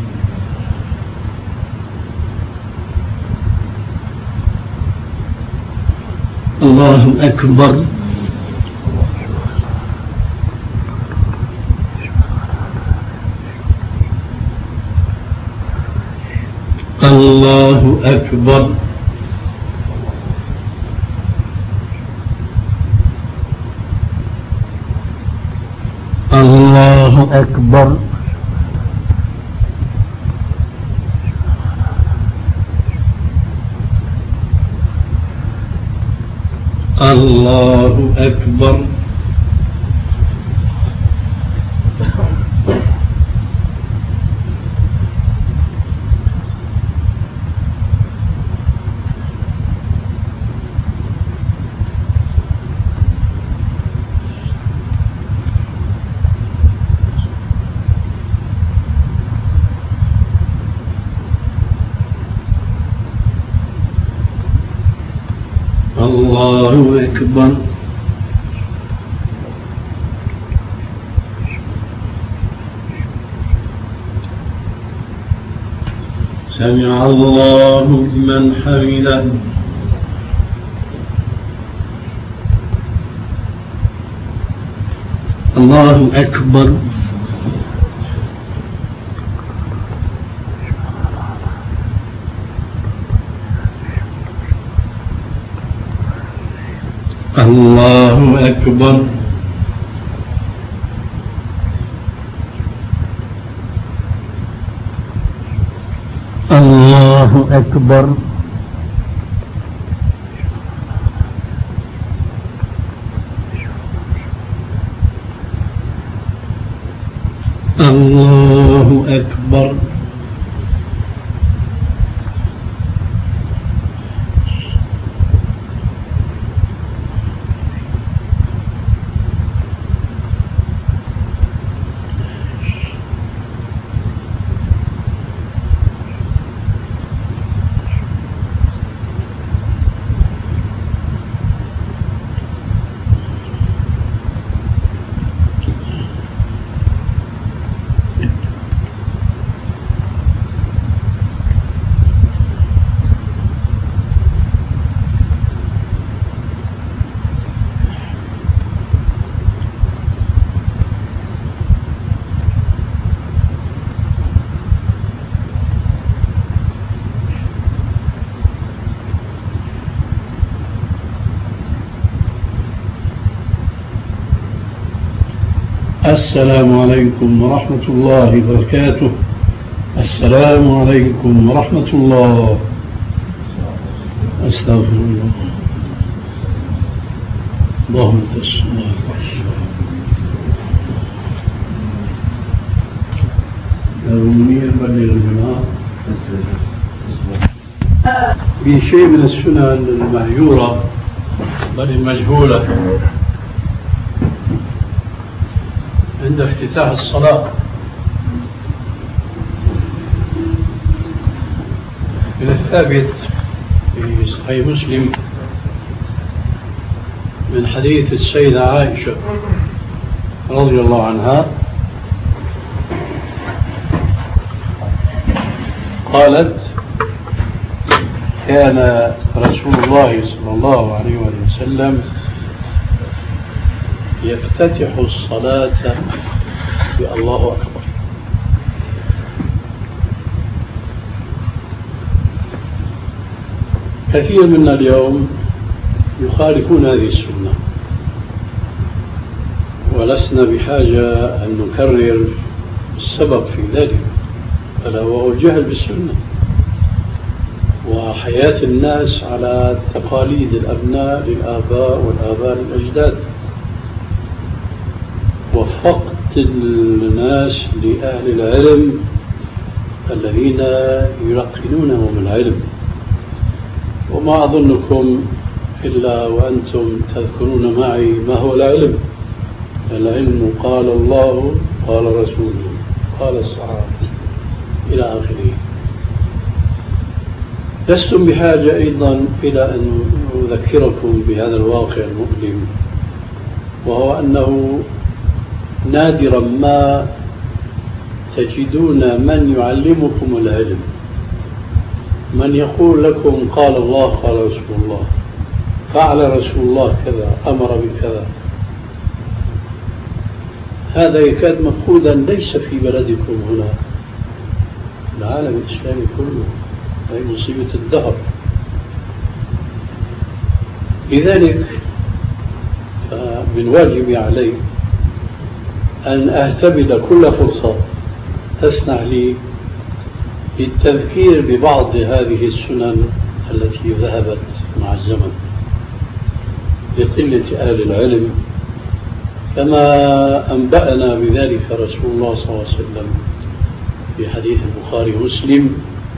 الله أكبر. الله أكبر. الله أكبر. الله أكبر. الله أكبر. سمع الله لمن حمده. الله أكبر. الله أكبر. الله أكبر. السلام عليكم ورحمة الله وبركاته. السلام عليكم ورحمة الله. أستغفر الله. اللهم تسلم. أروني بلغ الجماعة بشيء من السنن المهجورة بل المجهولة عند افتتاح الصلاة من الثابت في صحيح مسلم من حديث السيدة عائشة رضي الله عنها قالت كان رسول الله صلى الله عليه وسلم يفتتح الصلاة بالله أكبر. كثير منا اليوم يخالفون هذه السنة، ولسنا بحاجة أن نكرر السبب في ذلك، ألا وهو الجهل بالسنة وحياة الناس على تقاليد الأبناء للآباء والآباء للأجداد، وفقد الناس لأهل العلم الذين يلقنونهم العلم. وما أظنكم إلا وأنتم تذكرون معي ما هو العلم. العلم قال الله قال رسوله قال الصحابة إلى آخره. لستم بحاجة أيضا إلى أن أذكركم بهذا الواقع المؤلم، وهو أنه نادرا ما تجدون من يعلمكم العلم، من يقول لكم قال الله قال رسول الله، فعل رسول الله كذا، أمر بكذا. هذا يكاد مفقودا ليس في بلدكم هنا، العالم الإسلامي كله، هذه مصيبة الدهر. لذلك من واجبي علي أن أهتبد كل فرصة تسنح لي للتذكير ببعض هذه السنن التي ذهبت مع الزمن لقلة أهل العلم، كما أنبأنا بذلك رسول الله صلى الله عليه وسلم في حديث البخاري ومسلم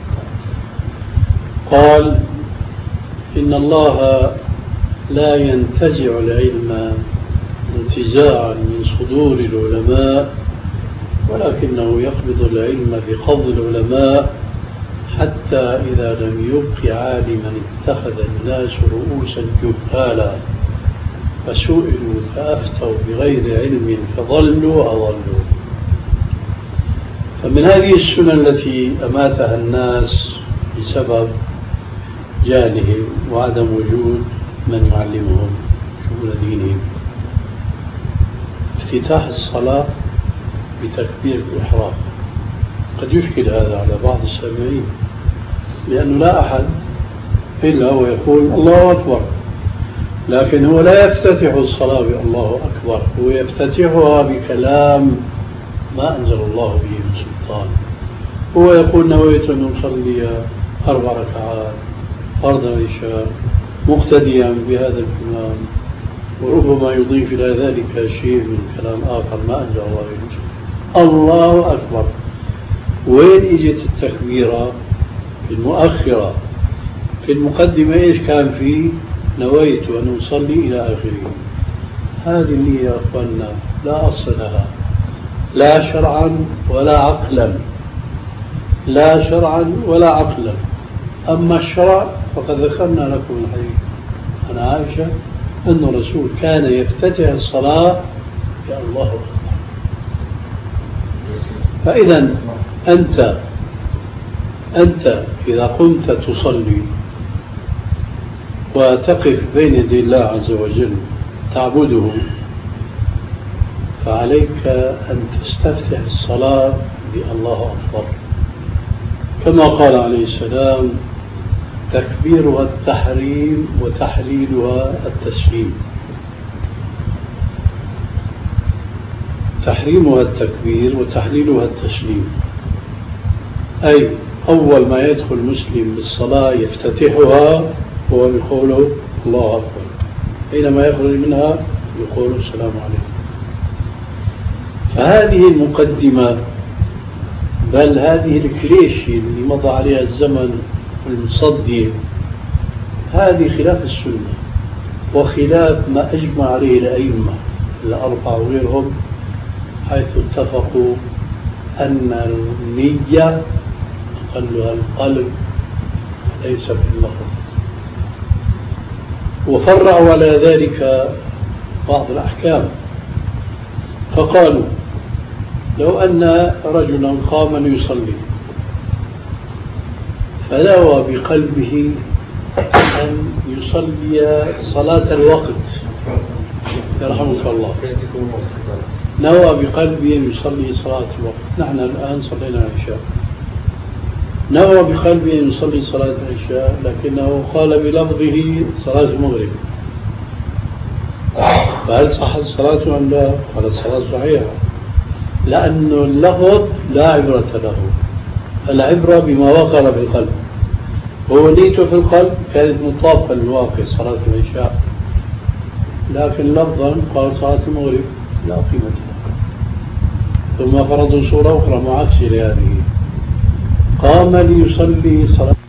قال: إن الله لا ينتزع العلم انتزاعا من صدور العلماء، ولكنه يقبض العلم بقبض العلماء، حتى إذا لم يبق عالما اتخذ الناس رؤوسا جهالا فسئلوا فأفتوا بغير علم فضلوا أضلوا. فمن هذه السنن التي أماتها الناس بسبب جهلهم وعدم وجود من يعلمهم شؤون دينهم افتتاح الصلاة بتكبير الإحرام. قد يشكل هذا على بعض السامعين، لأنه لا أحد إلا هو يقول الله أكبر، لكن هو لا يفتتح الصلاة بالله أكبر، هو يفتتحها بكلام ما أنزل الله به من سلطان. هو يقول نويت أن أصلي أربع ركعات فرض العشاء مقتديا بهذا الإمام، وربما يضيف إلى ذلك شيء من كلام آخر ما أنزل الله به. الله أكبر. وين إجت التكبيرة؟ في المؤخرة. في المقدمة إيش كان فيه؟ نويت أن أصلي إلى آخره. هذه النية يا أخوانا لا أصل لها، لا شرعا ولا عقلا، لا شرعا ولا عقلا. أما الشرع فقد ذكرنا لكم الحديث عن عائشة أن الرسول كان يفتتح الصلاة يا الله أكبر. فإذا أنت أنت إذا قمت تصلي وتقف بين يدي الله عز وجل تعبده، فعليك أن تستفتح الصلاة بالله أكبر، كما قال عليه السلام: تكبيرها التحريم وتحليلها التسليم. تحريمها التكبير وتحليلها التسليم، أي أول ما يدخل المسلم بالصلاة يفتتحها هو بقوله الله أكبر، حينما يخرج منها يقول السلام عليكم. فهذه المقدمة، بل هذه الكليشة اللي مضى عليها الزمن المصدي، هذه خلاف السنة وخلاف ما أجمع عليه الأئمة الأربعة وغيرهم، حيث اتفقوا أن النية أقلها القلب ليس في اللفظ. وفرعوا على ذلك بعض الأحكام، فقالوا لو أن رجلا قام يصلي فنوى بقلبه أن يصلي صلاة الوقت، يرحمك الله، نوى بقلبه أن يصلي صلاة الوقت، نحن الآن صلينا العشاء، نوى بقلبه أن يصلي صلاة العشاء لكنه قال بلفظه صلاة المغرب، فهل صحت صلاته أم لا؟ قال الصلاة صحيحة، لأن اللفظ لا عبرة له، العبرة بما وقر في القلب، هو نيته في القلب كانت مطابقة للواقع صلاة العشاء، لكن لفظا قال صلاة المغرب لا قيمة لها. ثم فرضوا صورة أخرى معاكسة لهذه، قام ليصلي صلاة